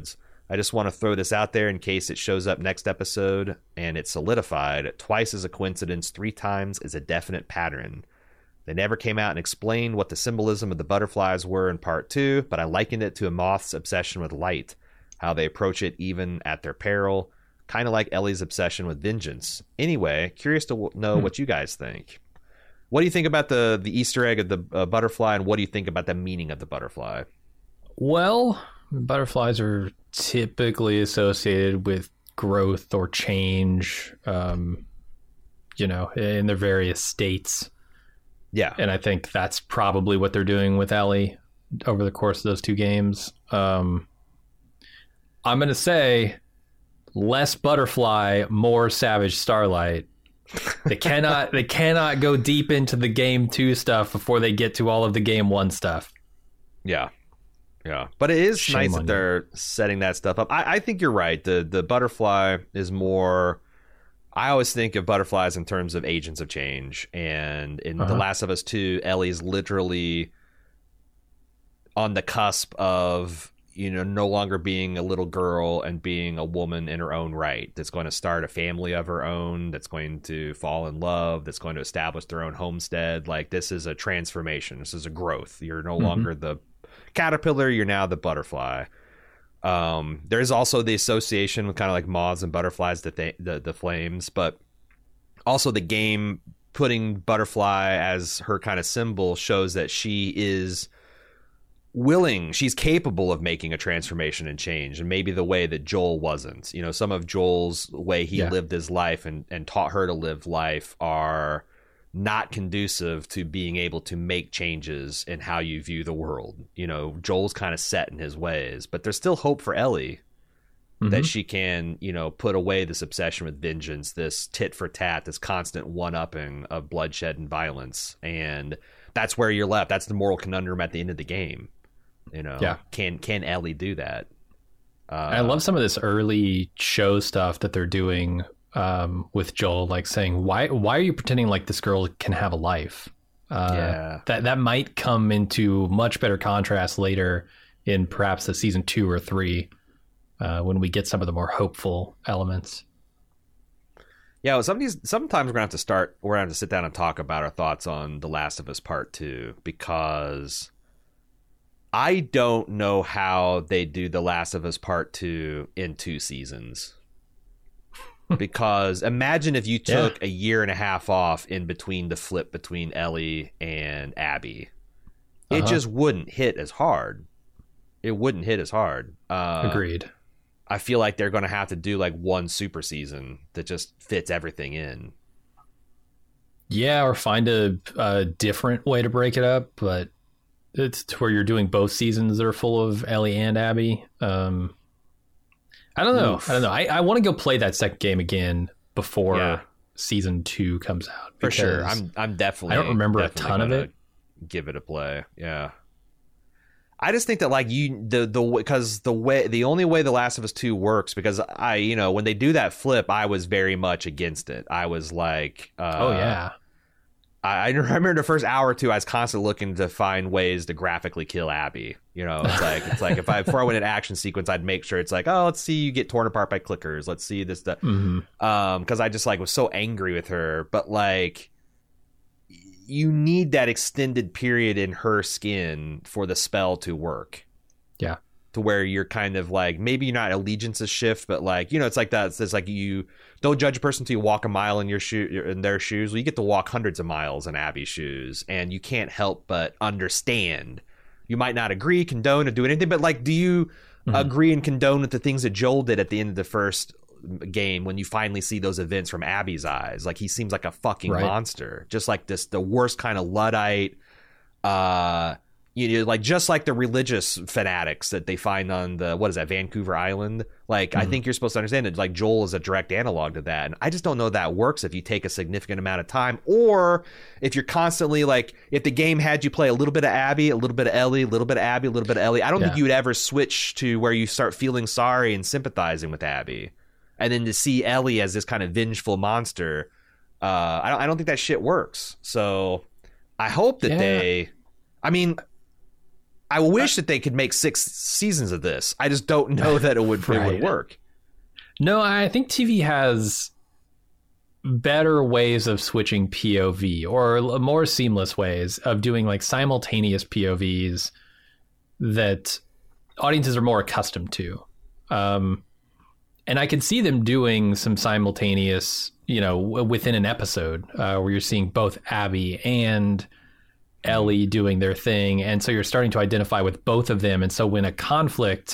I just want to throw this out there in case it shows up next episode and it's solidified. Twice is a coincidence, 3 times is a definite pattern. They never came out and explained what the symbolism of the butterflies were in part 2, but I likened it to a moth's obsession with light, how they approach it even at their peril, kind of like Ellie's obsession with vengeance. Anyway, curious to know what you guys think. What do you think about the Easter egg of the butterfly, and what do you think about the meaning of the butterfly? Well, butterflies are typically associated with growth or change, in their various states. Yeah. And I think that's probably what they're doing with Ellie over the course of those 2 games. I'm going to say less butterfly, more Savage Starlight. They cannot go deep into the game 2 stuff before they get to all of the game 1 stuff. Yeah. Yeah. But it is nice that they're setting that stuff up. I think you're right. The butterfly is more... I always think of butterflies in terms of agents of change. And in The Last of Us 2, Ellie's literally on the cusp of, no longer being a little girl and being a woman in her own right, that's going to start a family of her own, that's going to fall in love, that's going to establish their own homestead. Like, this is a transformation. This is a growth. You're no longer the caterpillar. You're now the butterfly. There's also the association with kind of like moths and butterflies, the flames, but also the game putting butterfly as her kind of symbol shows that she is willing, she's capable of making a transformation and change, and maybe the way that Joel wasn't. Some of Joel's way he lived his life and taught her to live life are not conducive to being able to make changes in how you view the world. Joel's kind of set in his ways, but there's still hope for Ellie that she can, put away this obsession with vengeance, this tit for tat, this constant one-upping of bloodshed and violence. And that's where you're left. That's the moral conundrum at the end of the game. Can Ellie do that? I love some of this early show stuff that they're doing with Joel, like saying, why are you pretending like this girl can have a life? That might come into much better contrast later in perhaps the season 2 or 3 when we get some of the more hopeful elements. Yeah, well, sometimes we're gonna have to sit down and talk about our thoughts on The Last of Us Part 2, because I don't know how they do The Last of Us Part 2 in 2 seasons. Because imagine if you took a year and a half off in between the flip between Ellie and Abby. It just wouldn't hit as hard. Agreed. I feel like they're going to have to do like one super season that just fits everything in. Yeah, or find a different way to break it up, but it's to where you're doing both seasons that are full of Ellie and Abby. I don't know. I want to go play that second game again before season 2 comes out. For sure. I'm definitely. I don't remember a ton of it. Give it a play. Yeah. I just think that like because the only way The Last of Us 2 works, because when they do that flip, I was very much against it. I was like, I remember the first hour or 2, I was constantly looking to find ways to graphically kill Abby. It's like before I went in action sequence, I'd make sure it's like, oh, let's see you get torn apart by clickers. Let's see this stuff. Because I just like was so angry with her. But like, you need that extended period in her skin for the spell to work. Yeah. To where you're kind of like, maybe you're not allegiances shift, but like, it's like that. It's like you don't judge a person until you walk a mile in their shoes. Well, you get to walk hundreds of miles in Abby's shoes, and you can't help but understand. You might not agree, condone, or do anything, but like, do you agree and condone with the things that Joel did at the end of the first game when you finally see those events from Abby's eyes? Like, he seems like a fucking monster, just like the worst kind of Luddite. Like just like the religious fanatics that they find on Vancouver Island. Like, I think you're supposed to understand that like Joel is a direct analog to that. And I just don't know that works if you take a significant amount of time, or if you're constantly like, if the game had you play a little bit of Abby, a little bit of Ellie, a little bit of Abby, a little bit of Ellie. I don't think you would ever switch to where you start feeling sorry and sympathizing with Abby. And then to see Ellie as this kind of vengeful monster, I don't think that shit works. So I hope that I wish that they could make 6 seasons of this. I just don't know that it would work. No, I think TV has better ways of switching POV, or more seamless ways of doing like simultaneous POVs that audiences are more accustomed to. And I can see them doing some simultaneous, within an episode where you're seeing both Abby and Ellie doing their thing. And so you're starting to identify with both of them. And so when the conflict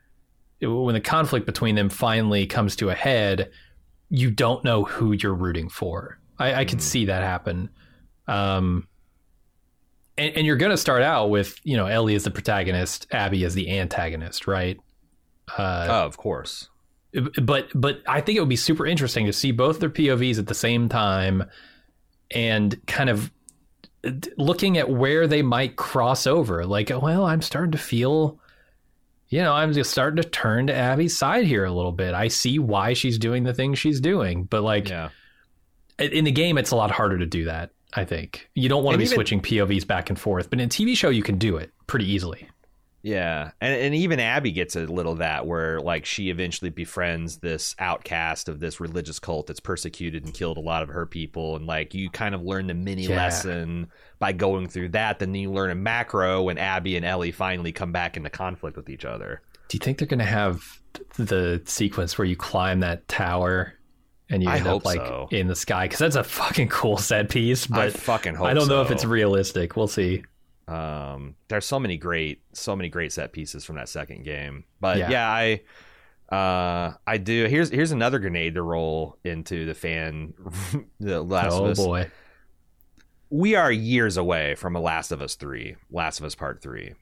between them finally comes to a head, you don't know who you're rooting for. I could see that happen. And you're going to start out with, Ellie as the protagonist, Abby as the antagonist, right? Of course. But I think it would be super interesting to see both their POVs at the same time and kind of looking at where they might cross over. Like, well, I'm starting to feel, I'm just starting to turn to Abby's side here a little bit. I see why she's doing the things she's doing. But in the game, it's a lot harder to do that, I think. You don't want to be switching POVs back and forth. But in a TV show, you can do it pretty easily. Yeah, and even Abby gets a little that where like she eventually befriends this outcast of this religious cult that's persecuted and killed a lot of her people, and like you kind of learn the mini lesson by going through that. Then you learn a macro when Abby and Ellie finally come back into conflict with each other. Do you think they're going to have the sequence where you climb that tower and you end up like in the sky? Because that's a fucking cool set piece. But I fucking hope I don't know if it's realistic. We'll see. There's so many great set pieces from that second game, but I do. Here's another grenade to roll into the Last of Us. Oh boy, we are years away from a Last of Us Part 3.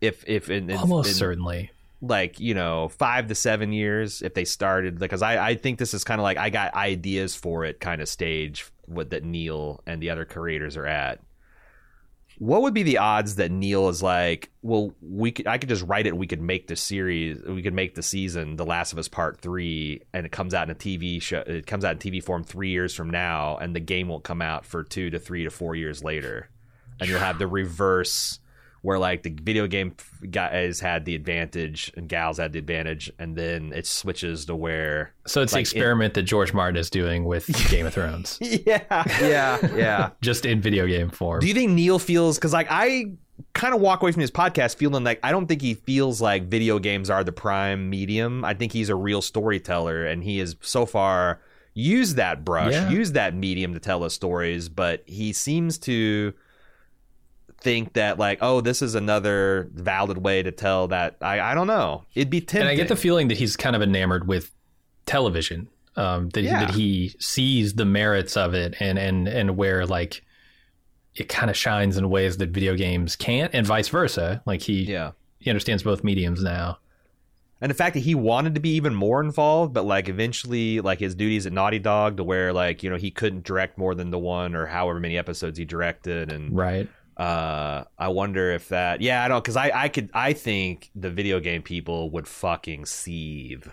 If certainly, like 5 to 7 years if they started, because I think this is kind of like I got ideas for it kind of stage that Neil and the other creators are at. What would be the odds that Neil is like, well, I could just write it and we could make the series, we could make the season, The Last of Us Part 3, and it comes out in a TV show, it comes out in TV form 3 years from now, and the game won't come out for 2 to 3 to 4 years later. And you'll have the reverse where like the video game guys had the advantage and gals had the advantage, and then it switches to where... So it's like the experiment that George Martin is doing with Game of Thrones. Yeah. Just in video game form. Do you think Neil feels... Because like I kind of walk away from his podcast feeling like I don't think he feels like video games are the prime medium. I think he's a real storyteller, and he has so far used that brush, used that medium to tell us stories, but he seems to... think that like, oh, this is another valid way to tell that. I don't know. It'd be tempting. And I get the feeling that he's kind of enamored with television, that he sees the merits of it and where like it kind of shines in ways that video games can't, and vice versa. Like he understands both mediums now. And the fact that he wanted to be even more involved, but like eventually like his duties at Naughty Dog to where like, he couldn't direct more than the one or however many episodes he directed. And right. I wonder if that, I don't, because I think the video game people would fucking seethe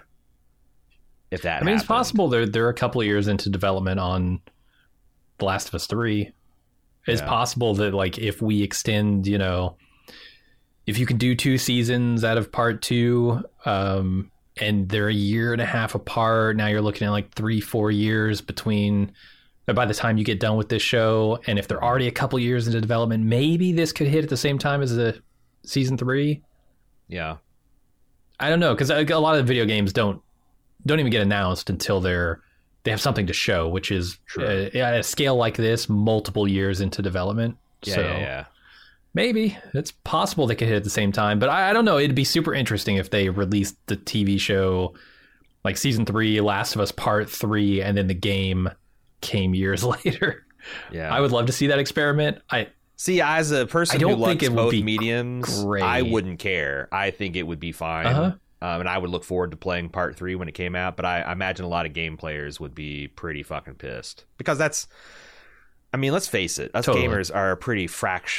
if that happened. It's possible they're a couple of years into development on The Last of Us 3. It's possible that like if we extend, if you can do 2 seasons out of part 2, and they're a year and a half apart, now you're looking at like 3-4 years between. By the time you get done with this show, and if they're already a couple years into development, maybe this could hit at the same time as the season 3. Yeah, I don't know, because a lot of the video games don't even get announced until they have something to show, which is at a scale like this, multiple years into development. Yeah. Maybe it's possible they could hit at the same time, but I don't know. It'd be super interesting if they released the TV show like season 3, Last of Us Part 3, and then the game came years later. I would love to see that experiment. As a person who likes both mediums, great. I wouldn't care. I think it would be fine. And I would look forward to playing part 3 when it came out, but I imagine a lot of game players would be pretty fucking pissed, because that's, let's face it, us gamers are a pretty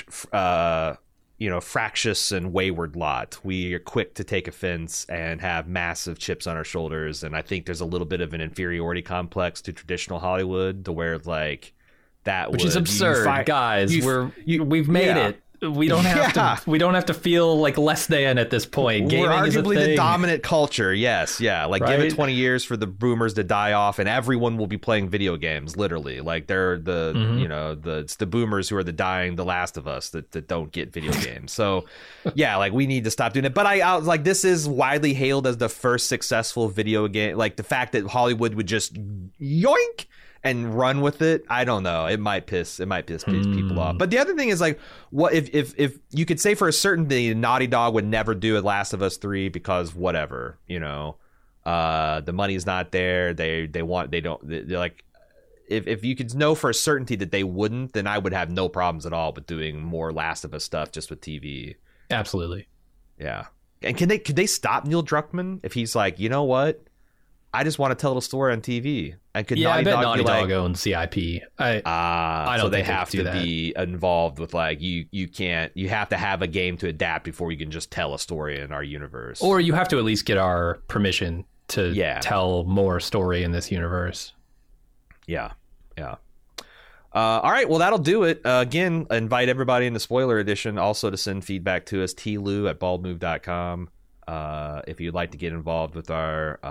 fractious and wayward lot. We are quick to take offense and have massive chips on our shoulders. And I think there's a little bit of an inferiority complex to traditional Hollywood, to where like that, which is absurd, guys. We've made it. We don't have to. We don't have to feel like less than at this point. Gaming We're is a arguably thing. the dominant culture. Yes, yeah. Like give Right? it 20 years for the boomers to die off, and everyone will be playing video games. Literally, like they're the it's the boomers who are the Last of Us that don't get video games. So yeah, like we need to stop doing it. But I was like, this is widely hailed as the first successful video game. Like the fact that Hollywood would just yoink and run with it, I don't know. It might piss people off. But the other thing is like, what if you could say for a certainty Naughty Dog would never do a Last of Us 3 because whatever, the money's not there. They're like, if you could know for a certainty that they wouldn't, then I would have no problems at all with doing more Last of Us stuff just with TV. Absolutely. Yeah. And could they stop Neil Druckmann if he's like, you know what? I just want to tell a story on TV. And could Naughty I bet Dog Naughty be Dog like, owns CIP. I don't so they think have do to that. be involved with like you have to have a game to adapt before you can just tell a story in our universe. Or you have to at least get our permission to tell more story in this universe. Yeah. All right, well, that'll do it. Again, invite everybody in the spoiler edition also to send feedback to us, tlu@baldmove.com. If you'd like to get involved with our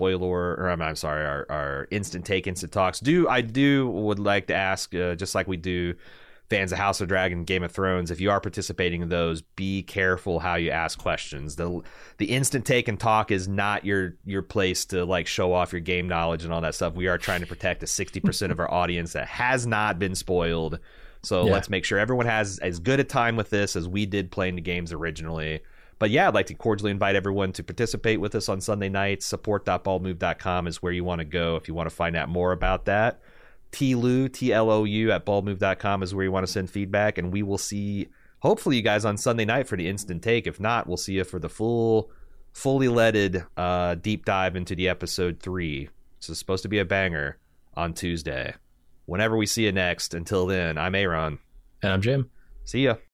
our instant take, instant talks, I would like to ask, just like we do fans of House of Dragon, Game of Thrones, if you are participating in those, be careful how you ask questions. The instant take and talk is not your place to like show off your game knowledge and all that stuff. We are trying to protect the 60% of our audience that has not been spoiled. So let's make sure everyone has as good a time with this as we did playing the games originally. But yeah, I'd like to cordially invite everyone to participate with us on Sunday nights. Support.baldmove.com is where you want to go if you want to find out more about that. TLOU @baldmove.com is where you want to send feedback. And we will see, hopefully, you guys on Sunday night for the instant take. If not, we'll see you for the fully leaded deep dive into the episode 3. This is supposed to be a banger on Tuesday. Whenever we see you next, until then, I'm Aaron. And I'm Jim. See ya.